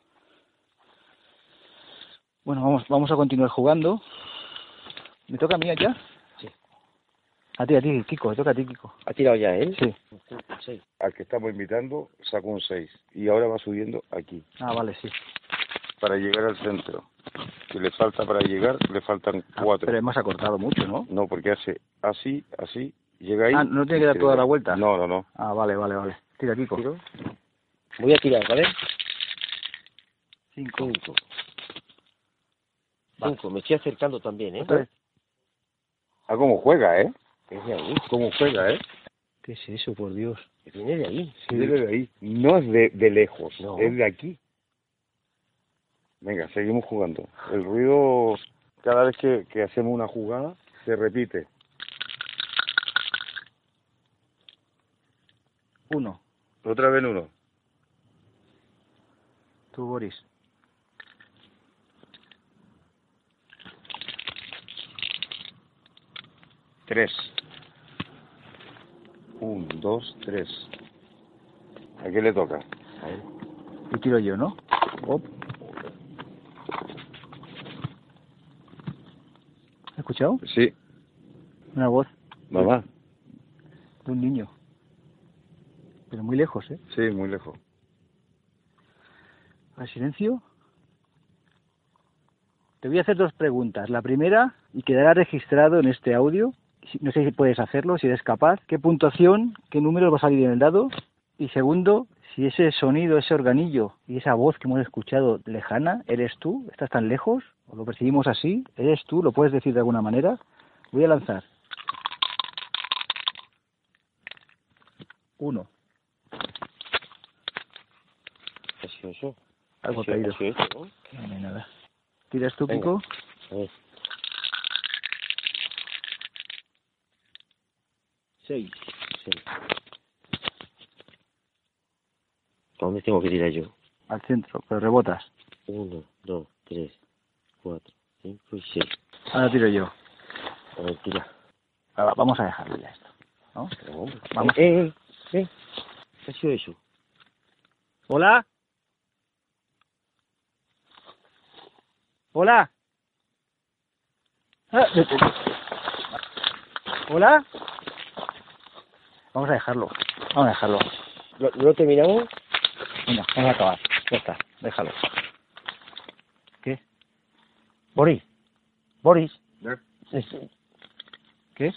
Bueno, vamos, vamos a continuar jugando. ¿Me toca a mí ya? Sí. A ti, a ti, Kiko, me toca a ti, Kiko. ¿Ha tirado ya él? Sí. Sí. Al que estamos invitando sacó un seis. Y ahora va subiendo aquí. Ah, vale, sí. Para llegar al centro. Que le falta para llegar, le faltan Ah, cuatro. pero hemos acortado mucho, ¿no? No, porque hace así, así, llega ahí. Ah, ¿no tiene que y dar se toda le- la vuelta? No, no, no. Ah, vale, vale, vale. Tira, Kiko. ¿Tiro? Voy a tirar, ¿vale? Cinco. Cinco. Cinco. Me estoy acercando también, ¿eh? Otra vez. Ah, cómo juega, ¿eh? Es de ahí. Cómo juega, ¿eh? ¿Qué es eso, por Dios? Viene de ahí. Sí, viene de ahí. No es de, de lejos, No. es de aquí. Venga, seguimos jugando. El ruido, cada vez que, que hacemos una jugada, se repite. Uno. Otra vez uno. Tú, Boris. Tres. Un, dos, tres. ¿A qué le toca? A él. Y tiro yo, ¿no? Op. ¿Has escuchado? Sí. Una voz Mamá. de un niño. Pero muy lejos, ¿eh? Sí, muy lejos. ¿Al silencio? Te voy a hacer dos preguntas. La primera, y quedará registrado en este audio, no sé si puedes hacerlo, si eres capaz, ¿qué puntuación, qué número va a salir en el dado? Y segundo, si ese sonido, ese organillo y esa voz que hemos escuchado lejana, ¿eres tú? ¿Estás tan lejos? ¿O lo percibimos así? ¿Eres tú? ¿Lo puedes decir de alguna manera? Voy a lanzar. Uno. ¿Qué ha sido eso? Algo ¿Qué ha caído. sido eso, no? No hay nada. ¿Tiras tú, Venga. Kiko? A ver. Seis. Sí. ¿Dónde tengo que tirar yo? Al centro, pero rebotas. Uno, dos, tres, cuatro, cinco y seis. Ahora tiro yo. A ver, tira. Ahora, vamos a dejarlo ya esto, ¿no? Pero, hombre. Vamos. Eh, eh, eh. ¿Qué ha sido eso? ¿Hola? ¿Hola? Ah, de- de- ¿Hola? Vamos a dejarlo. Vamos a dejarlo. ¿Lo, ¿lo terminamos? Venga, vamos a acabar. Ya está, déjalo. ¿Qué? Boris. Boris. ¿Qué?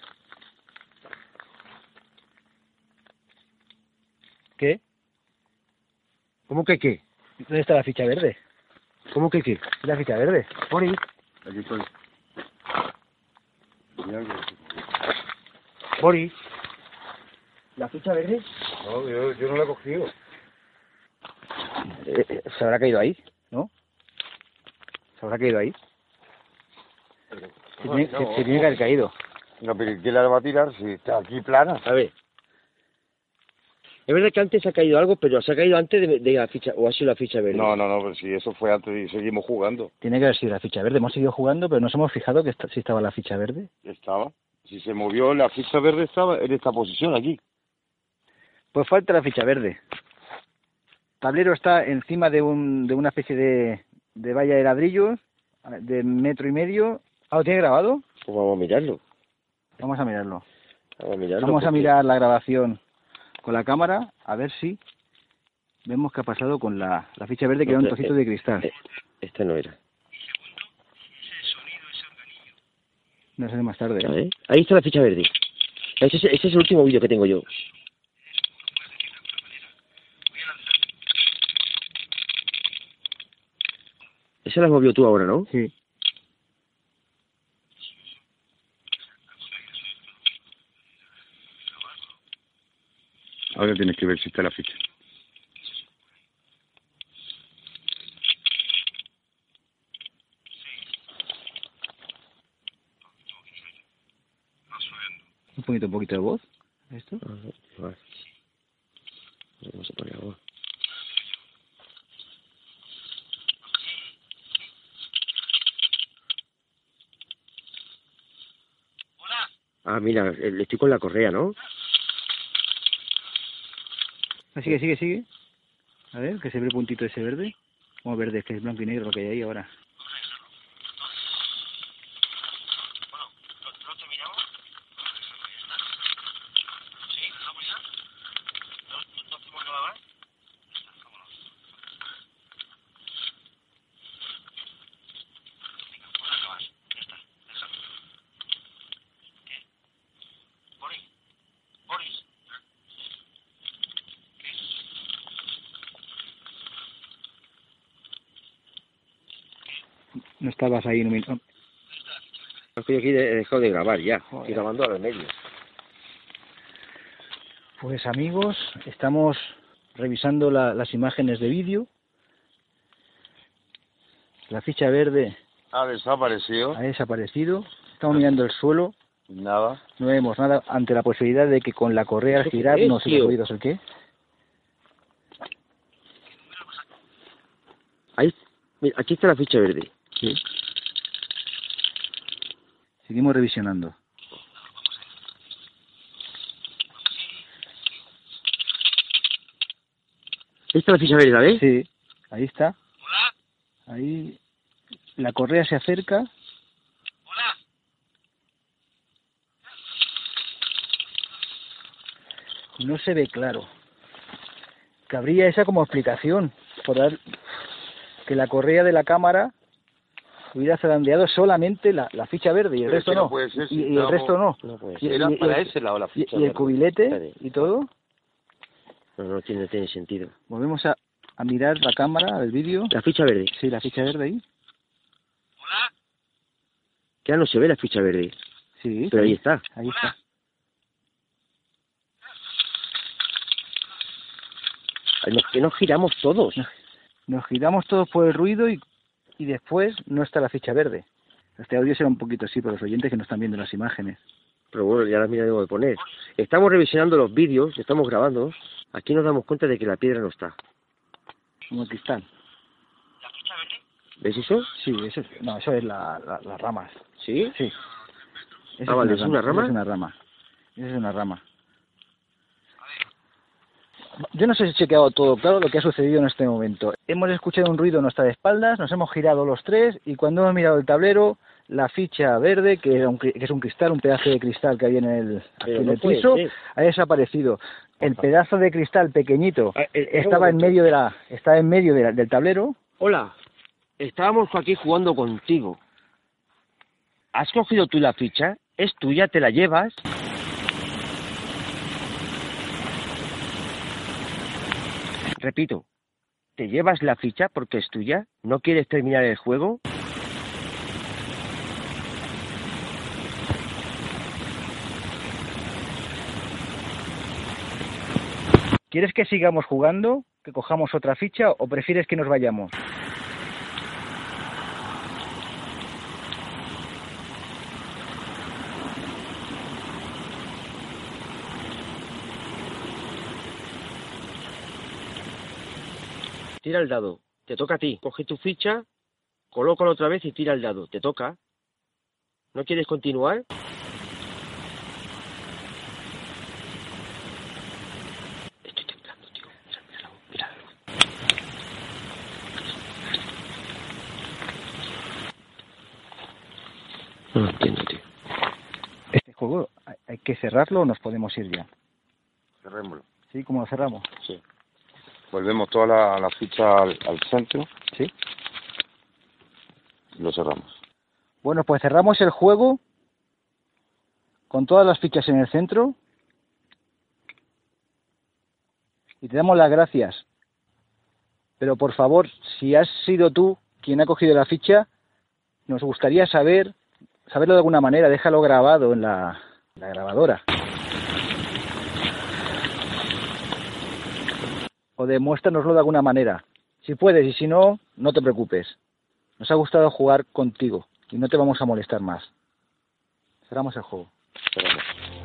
¿Qué? ¿Cómo que qué? ¿Dónde está la ficha verde? ¿Cómo que qué? ¿La ficha verde? Boris. Aquí estoy. Boris. ¿La ficha verde? No, yo, yo no la he cogido. Eh, eh, ¿Se habrá caído ahí? ¿No? ¿Se habrá caído ahí? Se tiene, se- se tiene que haber caído. No, pero ¿quién la va a tirar si está aquí plana? A ver. Es verdad que antes ha caído algo, pero se ha caído antes de, de la ficha, o ha sido la ficha verde. No, no, no, pero si eso fue antes y seguimos jugando. Tiene que haber sido la ficha verde. Hemos seguido jugando, pero nos hemos fijado que esta- sí estaba la ficha verde. Estaba. Si se movió, la ficha verde estaba en esta posición aquí. Pues falta la ficha verde. El tablero está encima de un de una especie de, de valla de ladrillos de metro y medio. ¿Ah, lo tiene grabado? Pues vamos a mirarlo. Vamos a mirarlo. Vamos a mirarlo. Vamos a porque- mirar la grabación con la cámara a ver si vemos qué ha pasado con la, la ficha verde, que No, era un pero, trocito eh, de cristal. eh, Este no era. No sé, más tarde. A ver. Ahí está la ficha verde. Ese es, ese es el último vídeo que tengo yo. Esa la has movido tú ahora, ¿no? Sí. Ahora tienes que ver si está la ficha. Un poquito, un poquito de voz. ¿Esto? Ah, vale. Vamos a poner agua. Ah, mira, eh, estoy con la correa, ¿no? Ah, sigue, sigue, sigue. A ver, que se ve el puntito ese verde. Como verde, es que es blanco y negro lo que hay ahí ahora. No estabas ahí en un minuto. Estoy aquí, he dejado de grabar ya. Estoy grabando a los medios. Pues amigos, estamos revisando la- las imágenes de vídeo. La ficha verde Ha desaparecido. ha desaparecido. Estamos mirando el suelo. Nada. No vemos nada ante la posibilidad de que con la correa al ¿Eso qué girar es, no se tío? ruidos. ¿El qué? Ahí, mira, aquí está la ficha verde. Sí. Seguimos revisionando. Ahí está la ficha verde, ¿la ves? Sí, ahí está. Ahí la correa se acerca. No se ve claro. Cabría esa como explicación, por dar que la correa de la cámara hubiera zarandeado solamente la, la ficha verde y el Pero resto es que no no. puede ser si y, y el estamos- resto no. No puede Y- ser. Era y- para y- ese lado la y, ficha y el verde. cubilete Espere. y todo. No, no tiene, tiene sentido. Volvemos a, a mirar la cámara, el vídeo. La ficha verde. Sí, la ficha verde ahí. Ya no se ve la ficha verde. Sí. Pero sí, ahí está. Ahí está. Nos, que nos giramos todos. Nos giramos todos por el ruido y, y después no está la ficha verde. Este audio será un poquito así para los oyentes que no están viendo las imágenes. Pero bueno, ya las miraremos de poner. Estamos revisionando los vídeos, estamos grabando. Aquí nos damos cuenta de que la piedra no está. Como el cristal. ¿Ves eso? Sí, eso es, no, eso es la, la- las ramas. ¿Sí? Sí. Esa Ah, vale, ¿es una rama? Esa es una rama. Esa es una rama. Yo no sé si he chequeado todo claro lo que ha sucedido en este momento. Hemos escuchado un ruido a nuestras espaldas, nos hemos girado los tres y cuando hemos mirado el tablero, la ficha verde, que, era un, cri- que es un cristal, un pedazo de cristal que hay en el, aquí Pero en no el puede piso, ser. ha desaparecido. El pedazo de cristal pequeñito Ah, eh, estaba en un momento. medio de la, estaba en medio de la- del tablero. Hola, estábamos aquí jugando contigo. ¿Has cogido tú la ficha? ¿Es tuya? ¿Te la llevas? Repito, ¿te llevas la ficha porque es tuya? ¿No quieres terminar el juego? ¿Quieres que sigamos jugando? ¿Que cojamos otra ficha o prefieres que nos vayamos? Tira el dado. Te toca a ti. Coge tu ficha, colócalo otra vez y tira el dado. Te toca. ¿No quieres continuar? Estoy temblando, tío. Mira, míralo, míralo. No lo entiendo, tío. Este juego hay- hay que cerrarlo o nos podemos ir ya. Cerrémoslo. ¿Sí? ¿Cómo lo cerramos? Sí. Volvemos toda la, la ficha al, al centro Sí. y lo cerramos. Bueno, pues cerramos el juego con todas las fichas en el centro y te damos las gracias. Pero por favor, si has sido tú quien ha cogido la ficha, nos gustaría saber, saberlo de alguna manera, déjalo grabado en la, la grabadora. O demuéstranoslo de alguna manera. Si puedes y si no, no te preocupes. Nos ha gustado jugar contigo y no te vamos a molestar más. Cerramos el juego. Cerramos.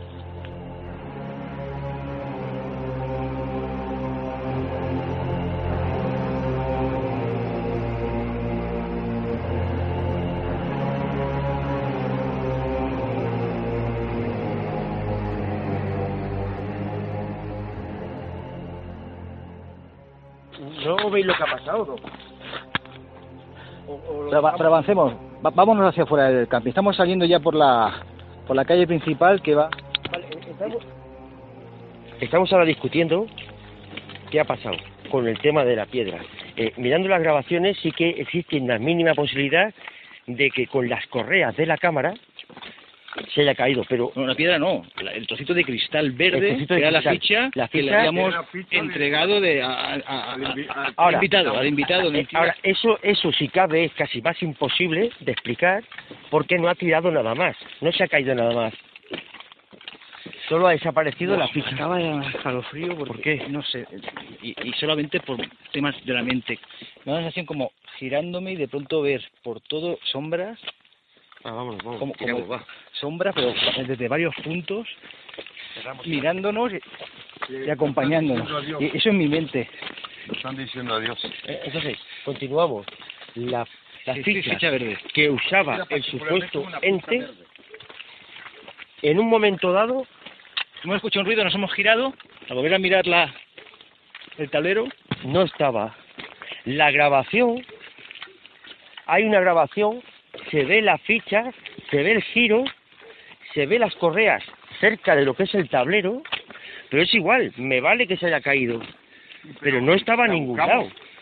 ¿No veis lo que ha pasado, no? O- o lo Pero, va- pero avancemos. Va- vámonos hacia afuera del camping. Estamos saliendo ya por la por la calle principal que va. Vale, eh, estamos... Estamos ahora discutiendo qué ha pasado con el tema de la piedra. Eh, mirando las grabaciones sí que existe una mínima posibilidad de que con las correas de la cámara se haya caído, pero No, la piedra no, la- el trocito de cristal El verde, trocito de que era la cristal. ficha, La que le ficha- habíamos Era ficha de- entregado de, a, a- a- Al invi- al- al invitado, al invitado. eh, ahora eso eso si cabe es casi más imposible de explicar porque no ha tirado nada más, no se ha caído nada más. Solo ha desaparecido la ficha. Acaba de dar escalofrío porque, ¿Por qué? no sé, y, y solamente por temas de la mente. Me da la sensación como girándome y de pronto ver por todo sombras, Ah, vámonos, vamos. como, como tiramos, va. sombras, pero desde varios puntos, mirándonos y, y acompañándonos. Y eso en mi mente. Están diciendo adiós. Eh, Entonces, continuamos. La, la Sí, sí, ficha ficha verde. que usaba el supuesto ente, en un momento dado, Hemos escuchado un ruido, nos hemos girado, a volver a mirar la, el tablero. no estaba. La grabación, hay una grabación, se ve la ficha, se ve el giro, se ve las correas cerca de lo que es el tablero, pero es igual, me vale que se haya caído, pero no estaba en ningún lado.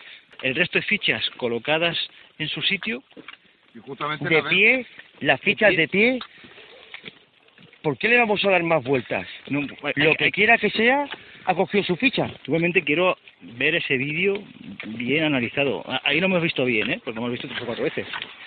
el resto de fichas colocadas en su sitio. Y justamente de pie, las fichas de pie. ¿Por qué le vamos a dar más vueltas? No, Lo que quiera que sea, ha cogido su ficha. Igualmente quiero ver ese vídeo bien analizado. Ahí lo hemos visto bien, ¿eh? Porque lo hemos visto tres o cuatro veces.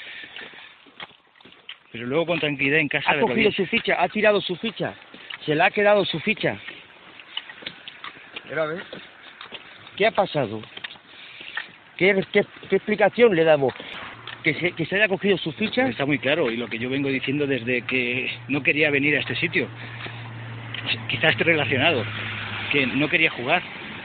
Pero luego con tranquilidad en casa... Ha cogido su ficha, ha tirado su ficha. Se le ha quedado su ficha. Era, ¿ves? ¿Qué ha pasado? ¿Qué, qué, qué explicación le damos? ¿Que se, ¿Que se haya cogido su ficha? Está muy claro, y lo que yo vengo diciendo desde que no quería venir a este sitio. Quizás esté relacionado, que no quería jugar.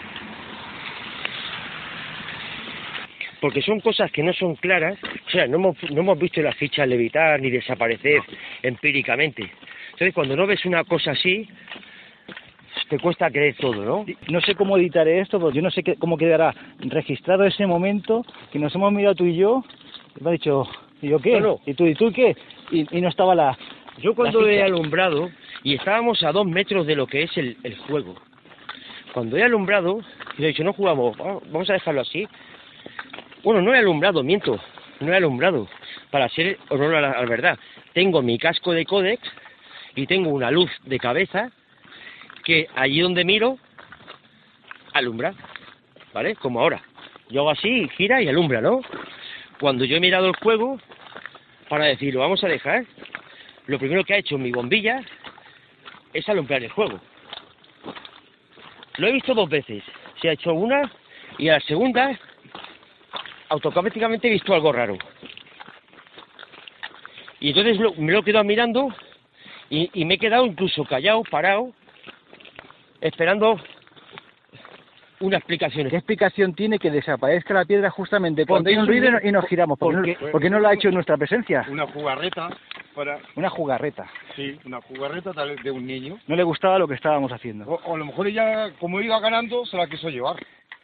Porque son cosas que no son claras. O sea, no hemos, no hemos visto las fichas levitar ni desaparecer empíricamente. Entonces, cuando no ves una cosa así, te cuesta creer todo, ¿no? No sé cómo editaré esto, porque yo no sé qué, cómo quedará registrado ese momento que nos hemos mirado tú y yo, y me ha dicho, ¿y yo qué? No, no. ¿Y tú y tú qué? Y, y no estaba la... Yo cuando la he alumbrado, y estábamos a dos metros de lo que es el, el juego, cuando he alumbrado, y le he dicho, no jugamos, vamos a dejarlo así. Bueno, no he alumbrado, miento, no he alumbrado, para hacer honor a la, a la verdad. Tengo mi casco de Codex y tengo una luz de cabeza que allí donde miro, alumbra, ¿vale? Como ahora. Yo hago así, gira y alumbra, ¿no? Cuando yo he mirado el juego, para decir, lo vamos a dejar, lo primero que ha hecho mi bombilla es alumbrar el juego. Lo he visto dos veces. Se ha hecho una y a la segunda, automáticamente he visto algo raro. Y entonces lo, me lo he quedado mirando y, y me he quedado incluso callado, parado, esperando una explicación. ¿Qué explicación tiene que desaparezca la piedra justamente cuando hay un ruido y nos giramos? ¿Por, ¿Por, qué, ¿Por qué no lo ha hecho en nuestra presencia? Una jugarreta para... Una jugarreta. Sí, una jugarreta tal vez de un niño. No le gustaba lo que estábamos haciendo. O, o a lo mejor ella, como iba ganando, se la quiso llevar.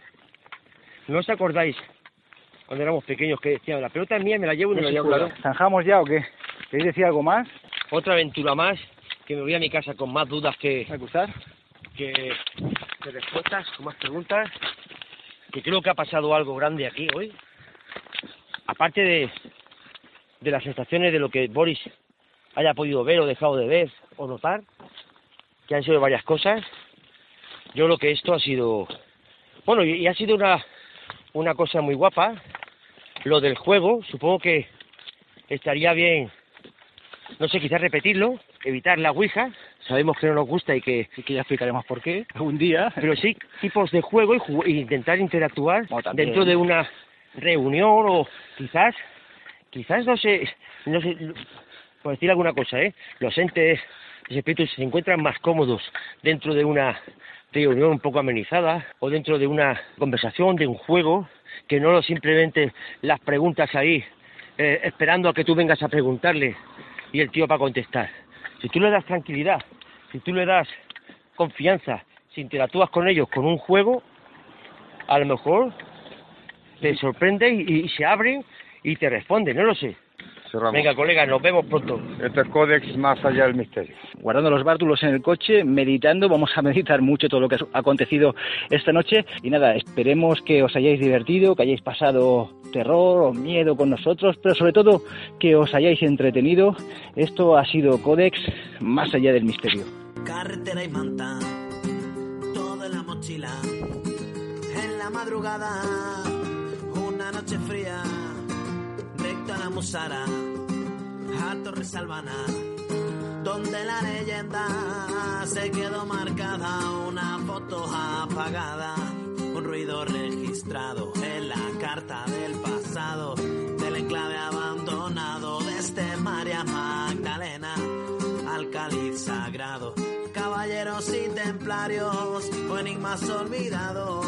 ¿No os acordáis cuando éramos pequeños que decían, la pelota es mía, me la llevo y no la llevo? Claro. ¿Zanjamos ya o qué? ¿Queréis decir algo más? Otra aventura más, que me voy a mi casa con más dudas que... ¿Acusar? Que, que respuestas, con más preguntas, que creo que ha pasado algo grande aquí hoy. Aparte de, de las sensaciones de lo que Boris haya podido ver o dejado de ver o notar, que han sido varias cosas, yo creo que esto ha sido... Bueno, y, y ha sido una, una cosa muy guapa, lo del juego. Supongo que estaría bien, no sé, quizás repetirlo, evitar la ouija. Sabemos que no nos gusta y que, y que ya explicaremos por qué algún día. Pero sí tipos de juego y, jug- y intentar interactuar bueno, dentro de una reunión o quizás, quizás no sé, no sé, por decir alguna cosa, ¿eh? Los entes, los espíritus se encuentran más cómodos dentro de una reunión un poco amenizada o dentro de una conversación, de un juego, que no simplemente las preguntas ahí eh, esperando a que tú vengas a preguntarle y el tío para contestar. Si tú le das tranquilidad, si tú le das confianza, si interactúas con ellos con un juego, a lo mejor te sorprende y, y se abren y te responden, no lo sé. Cerramos. Venga, colega, nos vemos pronto. Este es Codex Más Allá del Misterio. Guardando los bártulos en el coche, meditando, vamos a meditar mucho todo lo que ha acontecido esta noche. Y nada, esperemos que os hayáis divertido, que hayáis pasado terror o miedo con nosotros, pero sobre todo que os hayáis entretenido. Esto ha sido Codex Más Allá del Misterio. Carretera y manta, todo en la mochila, en la madrugada, una noche fría, recto a la Musara, a Torres Albana, donde la leyenda se quedó marcada, una foto apagada, un ruido registrado en la carta del pasado, del enclave abandonado desde María Magdalena al cáliz sagrado, caballeros y templarios o enigmas olvidados.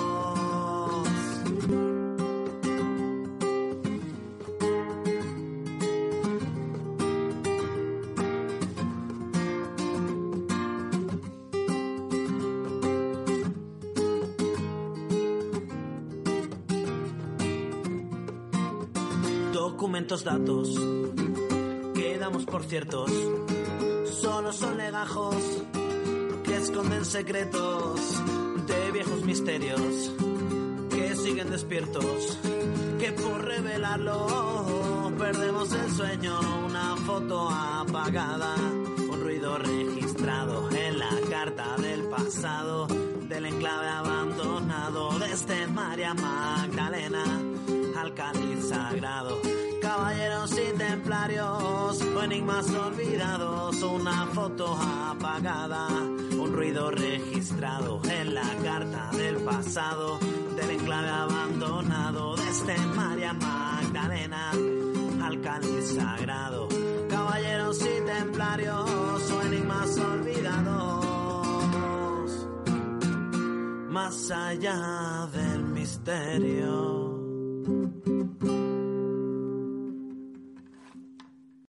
Documentos, datos, quedamos por ciertos, solo son legajos que esconden secretos de viejos misterios que siguen despiertos, que por revelarlo perdemos el sueño. Una foto apagada, un ruido registrado en la carta del pasado, del enclave abandonado desde María Magdalena al cáliz sagrado. Caballeros y templarios o enigmas olvidados, una foto apagada, un ruido registrado en la carta del pasado, del enclave abandonado desde María Magdalena al cáliz sagrado. Caballeros y templarios o enigmas olvidados, más allá del misterio.